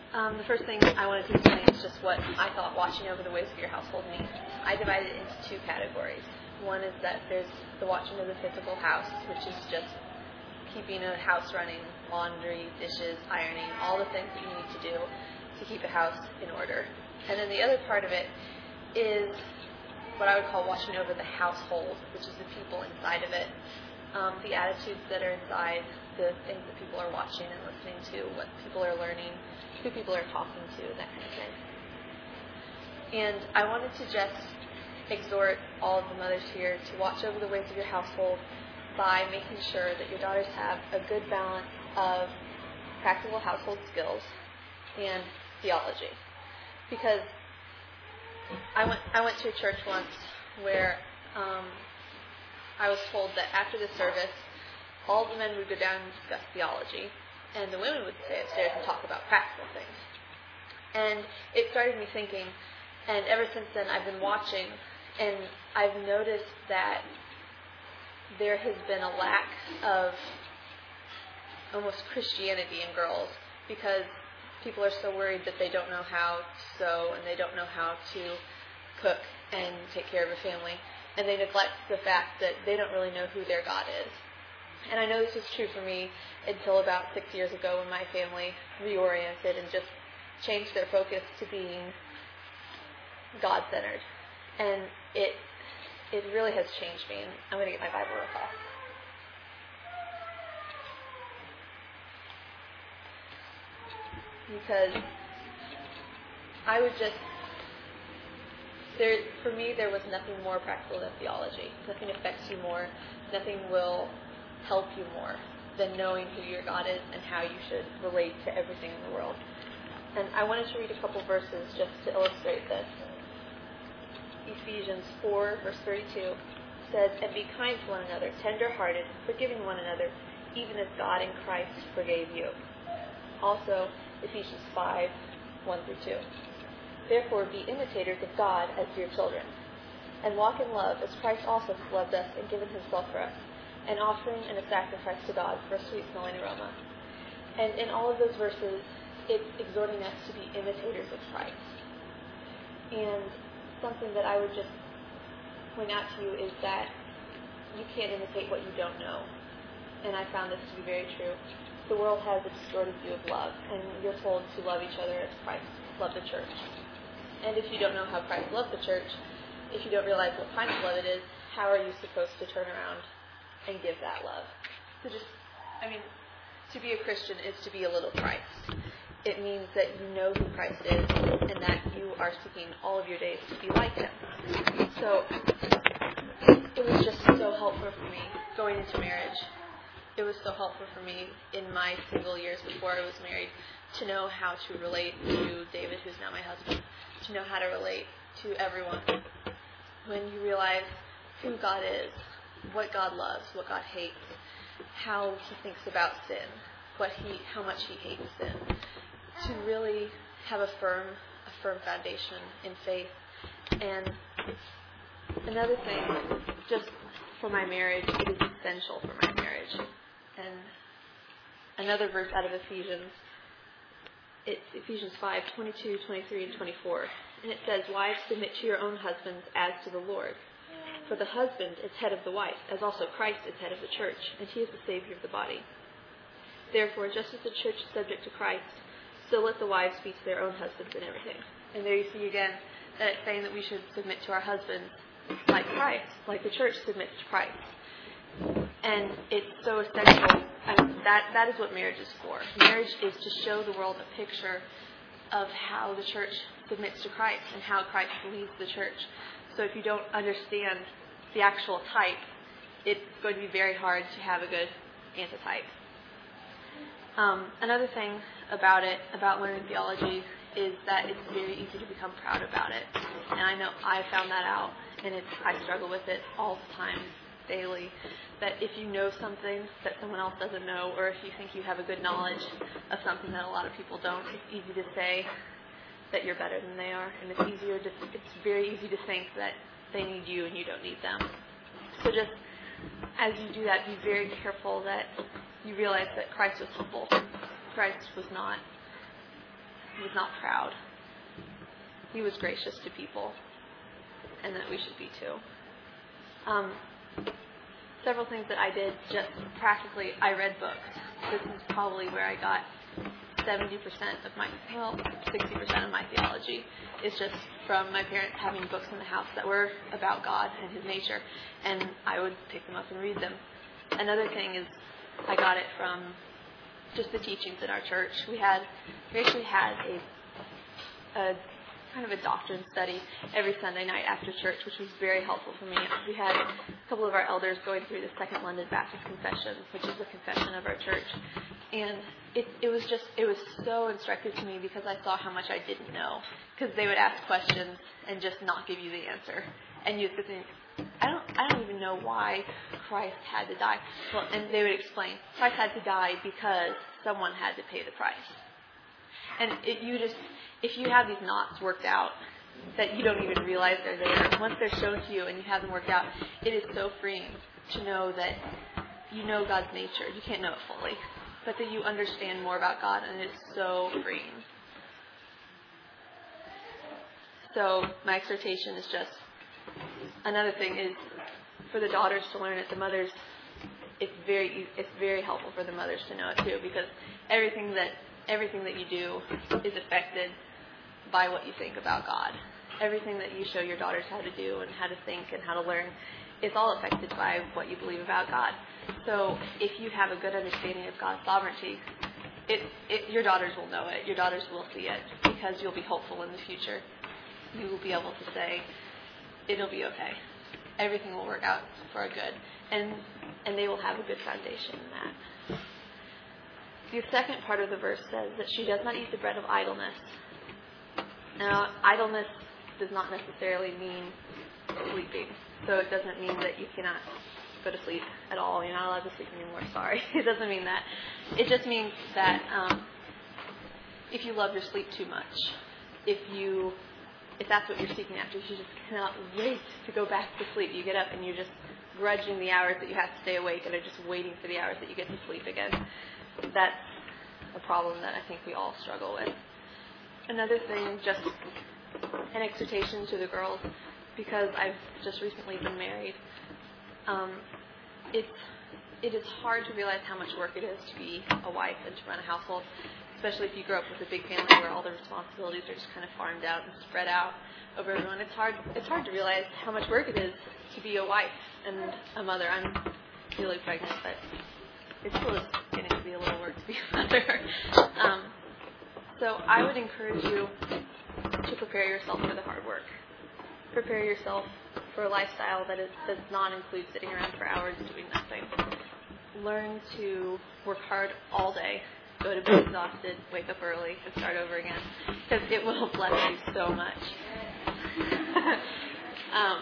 Um, the first thing I wanted to explain is just what I thought watching over the ways of your household means. I divided it into two categories. One is that there's the watching of the physical house, which is just keeping a house running, laundry, dishes, ironing, all the things that you need to do to keep a house in order. And then the other part of it is what I would call watching over the household, which is the people inside of it, um, the attitudes that are inside, the things that people are watching and listening to, what people are learning, who people are talking to, that kind of thing. And I wanted to just exhort all of the mothers here to watch over the ways of your household by making sure that your daughters have a good balance of practical household skills and theology. Because I went I went to a church once where um, I was told that after the service, all the men would go down and discuss theology, and the women would stay upstairs and talk about practical things. And it started me thinking, and ever since then I've been watching, and I've noticed that there has been a lack of almost Christianity in girls because people are so worried that they don't know how to sew and they don't know how to cook and take care of a family, and they neglect the fact that they don't really know who their God is. And I know this was true for me until about six years ago when my family reoriented and just changed their focus to being God-centered. And it it really has changed me. And I'm going to get my Bible real fast. Because I would just, there for me there was nothing more practical than theology. Nothing affects you more. Nothing will help you more than knowing who your God is and how you should relate to everything in the world. And I wanted to read a couple verses just to illustrate this. Ephesians four, verse thirty-two says, "And be kind to one another, tender-hearted, forgiving one another, even as God in Christ forgave you." Also, Ephesians five, one through two. "Therefore be imitators of God as dear children, and walk in love as Christ also has loved us and given himself for us, an offering and a sacrifice to God for a sweet-smelling aroma." And in all of those verses, it's exhorting us to be imitators of Christ. And something that I would just point out to you is that you can't imitate what you don't know. And I found this to be very true. The world has a distorted view of love, and you're told to love each other as Christ loved the church. And if you don't know how Christ loved the church, if you don't realize what kind of love it is, how are you supposed to turn around and give that love? So just, I mean, to be a Christian is to be a little Christ. It means that you know who Christ is and that you are seeking all of your days to be like him. So it was just so helpful for me going into marriage. It was so helpful for me in my single years before I was married to know how to relate to David, who's now my husband, to know how to relate to everyone. When you realize who God is, what God loves, what God hates, how he thinks about sin, what he, how much he hates sin, to really have a firm, a firm foundation in faith. And another thing, just for my marriage, it is essential for my marriage. And another verse out of Ephesians, it's Ephesians five, twenty-two, twenty-three, and twenty-four. And it says, "Wives, submit to your own husbands as to the Lord. For the husband is head of the wife, as also Christ is head of the church, and he is the Savior of the body. Therefore, just as the church is subject to Christ, so let the wives be to their own husbands in everything." And there you see again that it's saying that we should submit to our husbands like Christ, like the church submits to Christ. And it's so essential. And that that is what marriage is for. Marriage is to show the world a picture of how the church submits to Christ and how Christ leads the church. So if you don't understand the actual type, it's going to be very hard to have a good antitype. Um, another thing about it, about learning theology, is that it's very easy to become proud about it. And I know I found that out, and it's, I struggle with it all the time, daily, that if you know something that someone else doesn't know, or if you think you have a good knowledge of something that a lot of people don't, it's easy to say that you're better than they are, and it's easier to, it's very easy to think that they need you and you don't need them. So just as you do that, be very careful that you realize that Christ was humble. Christ was not He was not proud. He was gracious to people, and that we should be too. Um, several things that I did just practically, I read books. This is probably where I got seventy percent of my, well, sixty percent of my theology. Is just from my parents having books in the house that were about God and His nature, and I would pick them up and read them. Another thing is I got it from just the teachings in our church. We had, we actually had a, a kind of a doctrine study every Sunday night after church, which was very helpful for me. We had a couple of our elders going through the Second London Baptist Confession, which is the confession of our church. And it, it was just, it was so instructive to me because I saw how much I didn't know. Because they would ask questions and just not give you the answer. And you'd think, I don't, I don't even know why Christ had to die. Well, and they would explain, Christ had to die because someone had to pay the price. And it, you just, if you have these knots worked out that you don't even realize they're there, once they're shown to you and you have them worked out, it is so freeing to know that you know God's nature. You can't know it fully, but that you understand more about God, and it is so freeing. So my exhortation is just, another thing is for the daughters to learn it. The mothers, it's very it's very helpful for the mothers to know it too, because everything that everything that you do is affected by what you think about God. Everything that you show your daughters how to do and how to think and how to learn, it's all affected by what you believe about God. So if you have a good understanding of God's sovereignty, it, it your daughters will know it. Your daughters will see it, because you'll be hopeful in the future. You will be able to say, it'll be okay. Everything will work out for a good. And and they will have a good foundation in that. The second part of the verse says that she does not eat the bread of idleness. Now, idleness does not necessarily mean sleeping. So it doesn't mean that you cannot go to sleep at all. You're not allowed to sleep anymore. Sorry. It doesn't mean that. It just means that um, if you love your sleep too much, if you... if that's what you're seeking after, you just cannot wait to go back to sleep. You get up and you're just grudging the hours that you have to stay awake and are just waiting for the hours that you get to sleep again. That's a problem that I think we all struggle with. Another thing, just an exhortation to the girls, because I've just recently been married. Um, it's it is hard to realize how much work it is to be a wife and to run a household, especially if you grow up with a big family where all the responsibilities are just kind of farmed out and spread out over everyone. It's hard it's hard to realize how much work it is to be a wife and a mother. I'm really pregnant, but it still is getting to be a little work to be a mother. Um, so I would encourage you to prepare yourself for the hard work. Prepare yourself for a lifestyle that is, does not include sitting around for hours doing nothing. Learn to work hard all day. Go to bed exhausted, wake up early, and start over again. Because it will bless you so much. um,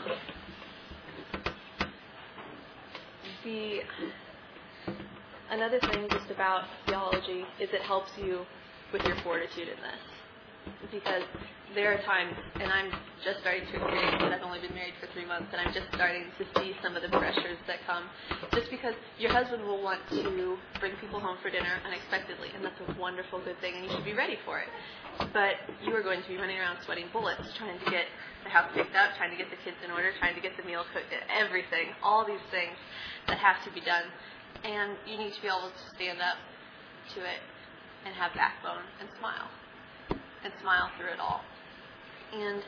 the another thing just about theology is it helps you with your fortitude in this. Because there are times, and I'm just starting to experience it, I've only been married for three months, and I'm just starting to see some of the pressures that come. Just because your husband will want to bring people home for dinner unexpectedly, and that's a wonderful, good thing, and you should be ready for it. But you are going to be running around sweating bullets, trying to get the house picked up, trying to get the kids in order, trying to get the meal cooked, everything, all these things that have to be done. And you need to be able to stand up to it and have backbone and smile. And smile through it all. And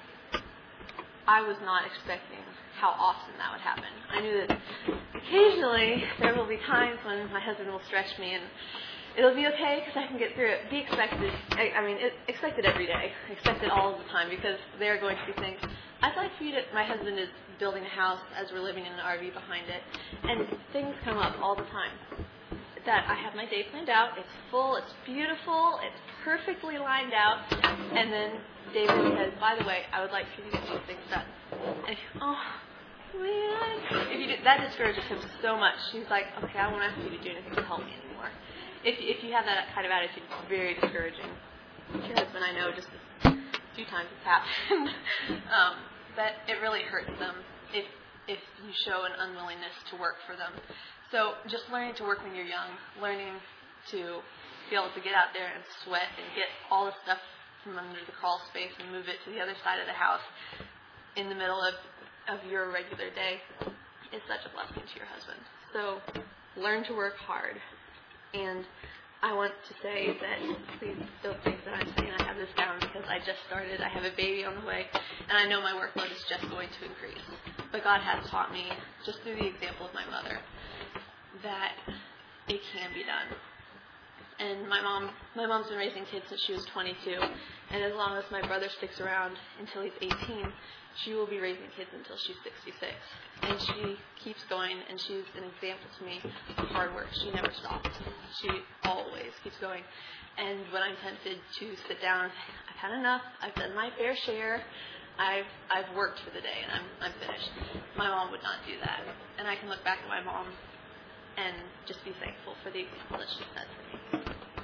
I was not expecting how often that would happen. I knew that occasionally there will be times when my husband will stretch me and it'll be okay because I can get through it. Be expected. I, I mean, it, expect it every day. Expect it all of the time, because there are going to be things. I'd like for you to, my husband is building a house as we're living in an R V behind it, and things come up all the time. That I have my day planned out, it's full, it's beautiful, it's perfectly lined out, and then David says, by the way, I would like for you to get these things done. And oh, man. If you do, that discourages him so much. He's like, okay, I won't ask you to do anything to help me anymore. If if you have that kind of attitude, it's very discouraging. Your husband, I know, just a few times it's happened. um, but it really hurts them if if you show an unwillingness to work for them. So just learning to work when you're young, learning to be able to get out there and sweat and get all the stuff from under the crawl space and move it to the other side of the house in the middle of, of your regular day is such a blessing to your husband. So learn to work hard. And I want to say that, please don't think that I'm saying I have this down because I just started. I have a baby on the way, and I know my workload is just going to increase. But God has taught me, just through the example of my mother, that it can be done. And my mom, my mom's been raising kids since she was twenty-two, and as long as my brother sticks around until he's eighteen, she will be raising kids until she's sixty-six. And she keeps going, and she's an example to me of hard work. She never stops. She always keeps going. And when I'm tempted to sit down and say, I've had enough, I've done my fair share, I've I've worked for the day, and I'm I'm finished. My mom would not do that. And I can look back at my mom and just be thankful for the example that she set for me.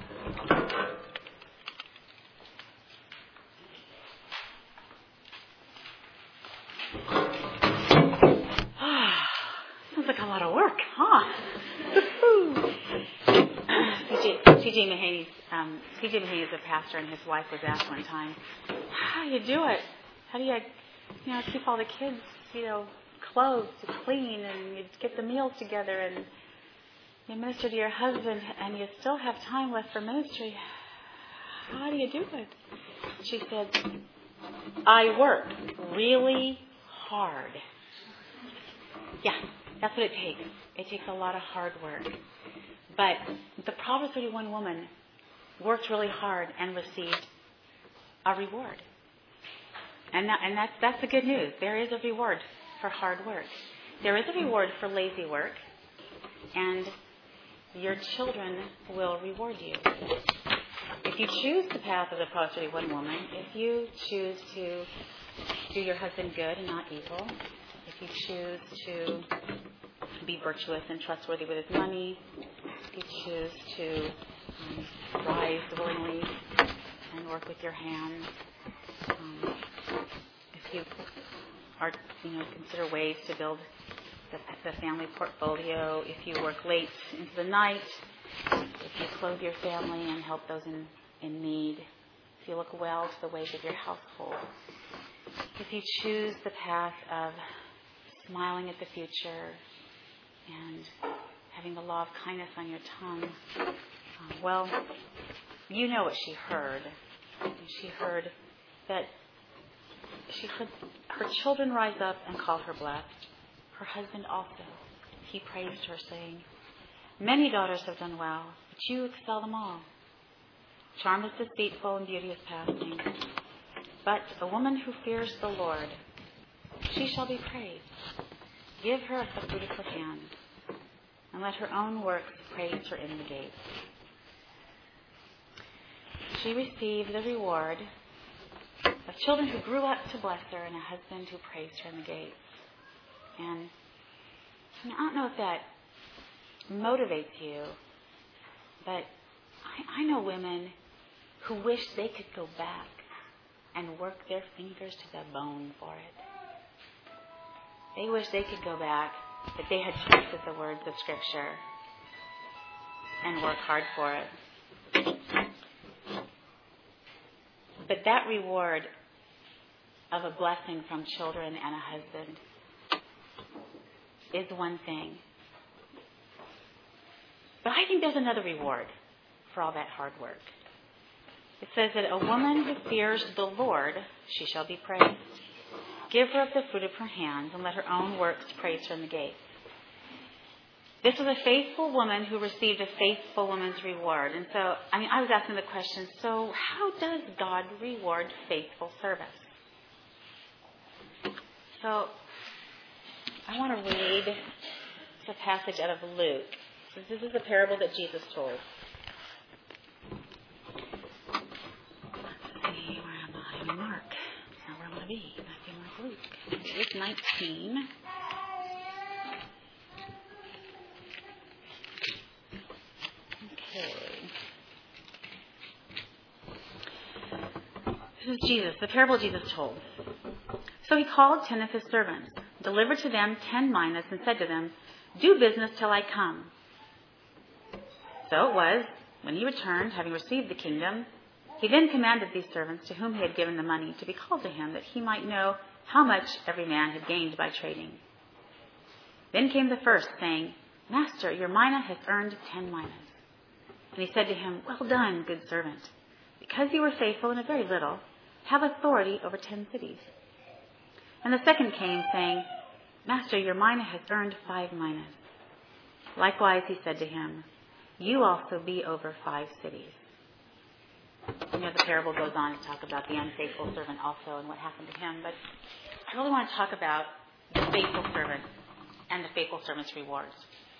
Sounds like a lot of work, huh? C J Mahaney's, um, C J Mahaney is a pastor, and his wife was asked one time, how do you do it? How do you, you know, keep all the kids, you know, clothed to clean, and you get the meals together, and you minister to your husband, and you still have time left for ministry? How do you do it? She said, I work really hard. Yeah, that's what it takes. It takes a lot of hard work. But the Proverbs thirty-one woman worked really hard and received a reward. And that, and that's, that's the good news. There is a reward for hard work. There is a reward for lazy work. And your children will reward you. If you choose the path of the Proverbs thirty-one woman, if you choose to do your husband good and not evil, if you choose to be virtuous and trustworthy with his money, if you choose to um, rise willingly and work with your hands, um, if you are, you know, consider ways to build the, the family portfolio, if you work late into the night, if you clothe your family and help those in, in need, if you look well to the ways of your household, if you choose the path of smiling at the future and having the law of kindness on your tongue, uh, well, you know what she heard. She heard that she heard her children rise up and call her blessed. Her husband also. He praised her, saying, many daughters have done well, but you excel them all. Charm is deceitful and beauty is passing. But a woman who fears the Lord, she shall be praised. Give her the fruit of her hands, and let her own works praise her in the gates. She received the reward of children who grew up to bless her and a husband who praised her in the gates. And I don't know if that motivates you, but I, I know women who wish they could go back and work their fingers to the bone for it. They wish they could go back, that they had trusted the words of Scripture and work hard for it. But that reward of a blessing from children and a husband is one thing. But I think there's another reward for all that hard work. It says that a woman who fears the Lord, she shall be praised. Give her of the fruit of her hands, and let her own works praise her in the gates. This was a faithful woman who received a faithful woman's reward. And so, I mean, I was asking the question, so how does God reward faithful service? So, I want to read a passage out of Luke. This is a parable that Jesus told. Let's see, where am I? I'm Mark. Now where am I to be? Matthew, Mark, Luke. Luke nineteen. Okay. This is Jesus, the parable Jesus told. So he called ten of his servants, delivered to them ten minas, and said to them, do business till I come. So it was, When he returned, having received the kingdom, he then commanded these servants to whom he had given the money to be called to him, that he might know how much every man had gained by trading. Then came the first, saying, Master, your mina has earned ten minas. And he said to him, Well done, good servant. Because you were faithful in a very little, have authority over ten cities. And the second came, saying, Master, your mina has earned five minas. Likewise, he said to him, You also be over five cities. You know, the parable goes on to talk about the unfaithful servant also and what happened to him. But I really want to talk about the faithful servant and the faithful servant's rewards.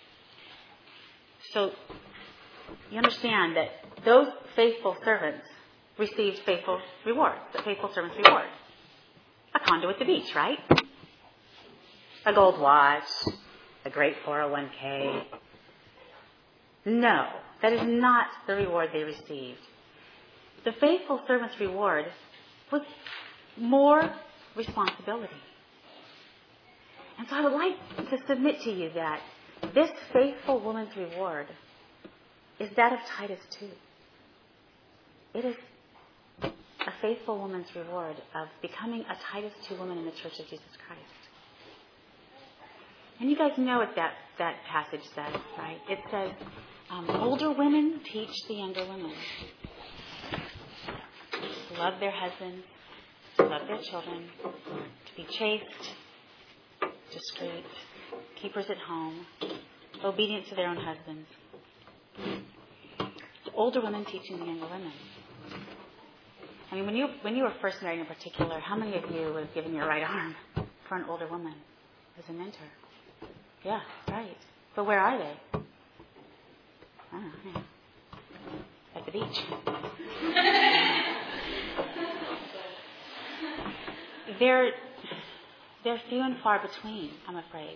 So you understand that those faithful servants received faithful rewards, the faithful servant's reward. A condo at the beach, right? A gold watch, a great four oh one k. No, that is not the reward they received. The faithful servant's reward was more responsibility. And so I would like to submit to you that this faithful woman's reward is that of Titus two. It is a faithful woman's reward of becoming a Titus two woman in the Church of Jesus Christ. And you guys know what that, that passage says, right? It says, um, older women teach the younger women to love their husbands, to love their children, to be chaste, discreet, keepers at home, obedient to their own husbands. The older women teaching the younger women. I mean, when you when you were first married in particular, how many of you would have given your right arm for an older woman as a mentor? Yeah, right. But where are they? I don't know. At the beach. they're they're few and far between, I'm afraid.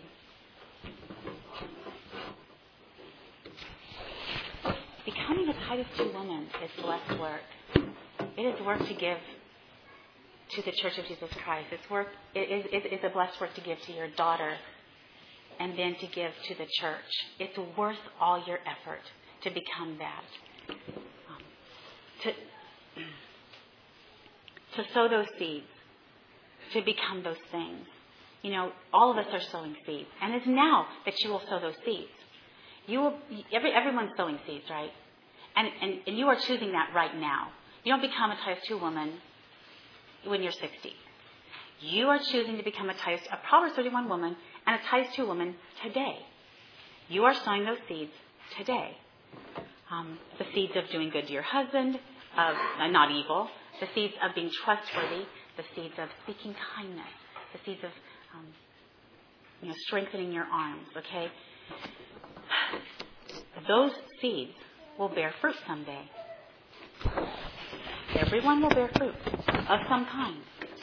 Becoming a Titus two woman is blessed work. It is work to give to the Church of Jesus Christ. It's work. It is, it is a blessed work to give to your daughter, and then to give to the church. It's worth all your effort to become that. Um, to to sow those seeds, to become those things. You know, all of us are sowing seeds, and it's now that you will sow those seeds. You will. Every everyone's sowing seeds, right? And and, and you are choosing that right now. You don't become a Titus two woman when you're sixty. You are choosing to become a Titus, a Proverbs thirty-one woman and a Titus two woman today. You are sowing those seeds today. Um, the seeds of doing good to your husband, of uh, not evil. The seeds of being trustworthy. The seeds of speaking kindness. The seeds of um, you know, strengthening your arms. Okay, those seeds will bear fruit someday. Everyone will bear fruit of some kind.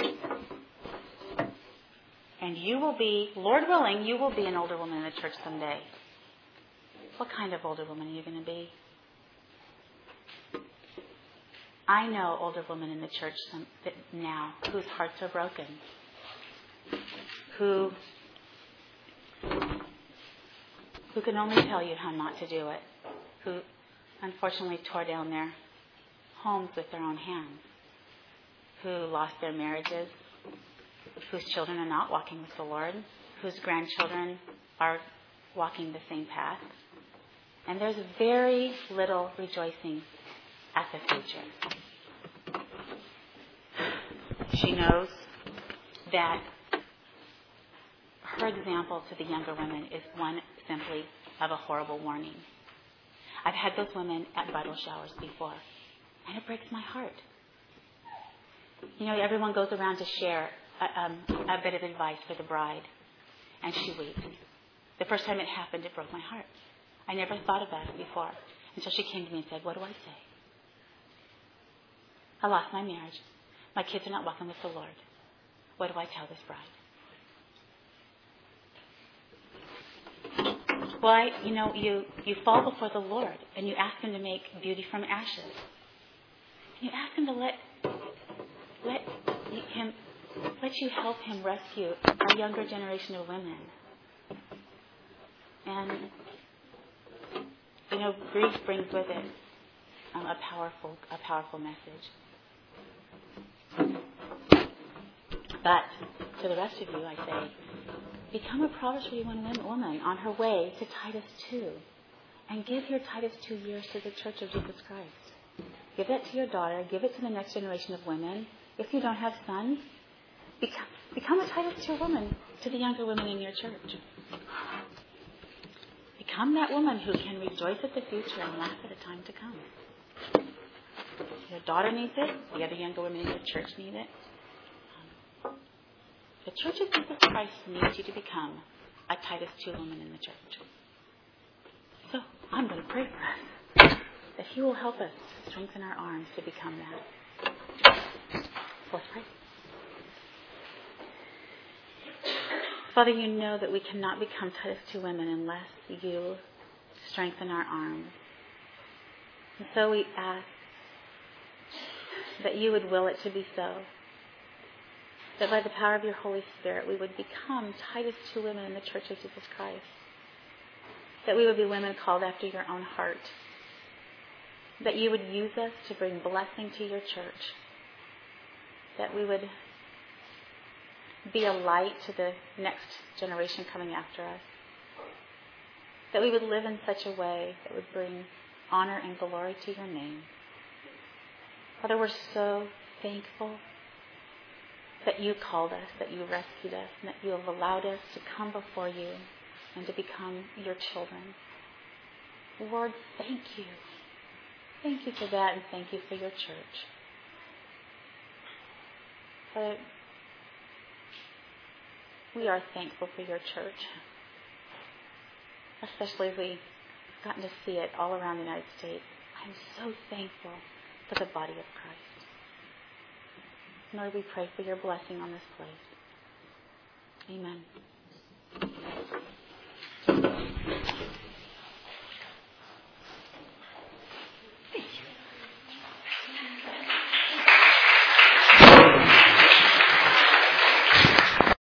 And you will be, Lord willing, you will be an older woman in the church someday. What kind of older woman are you going to be? I know older women in the church some, now whose hearts are broken, who, who can only tell you how not to do it, who unfortunately tore down their homes with their own hands, who lost their marriages, whose children are not walking with the Lord, whose grandchildren are walking the same path. And there's very little rejoicing at the future. She knows that her example to the younger women is one simply of a horrible warning. I've had those women at bridal showers before. And it breaks my heart. You know, everyone goes around to share a, um, a bit of advice for the bride. And she weeps. The first time it happened, it broke my heart. I never thought about it before until she came to me and said, what do I say? I lost my marriage. My kids are not walking with the Lord. What do I tell this bride? Well, you know, you, you fall before the Lord and you ask Him to make beauty from ashes. You ask Him to let let him let you help Him rescue a younger generation of women. And you know, grief brings with it um, a powerful, a powerful message. But to the rest of you, I say, become a Proverbs thirty-one woman on her way to Titus two. And give your Titus two years to the Church of Jesus Christ. Give it to your daughter. Give it to the next generation of women. If you don't have sons, become, become a Titus two woman to the younger women in your church. Become that woman who can rejoice at the future and laugh at the time to come. Your daughter needs it. The other younger women in your church need it. Um, the Church of Jesus Christ needs you to become a Titus two woman in the church. So I'm going to pray for us, that He will help us strengthen our arms to become that. Let's pray. Father, you know that we cannot become Titus two women unless you strengthen our arms. And so we ask that you would will it to be so. That by the power of your Holy Spirit, we would become Titus two women in the Church of Jesus Christ. That we would be women called after your own heart. That you would use us to bring blessing to your church. That we would be a light to the next generation coming after us. That we would live in such a way that would bring honor and glory to your name. Father, we're so thankful that you called us, that you rescued us, and that you have allowed us to come before you and to become your children. Lord, thank you. Thank you for that, and thank you for your church. But we are thankful for your church, especially as we've gotten to see it all around the United States. I'm so thankful for the body of Christ. Lord, we pray for your blessing on this place. Amen.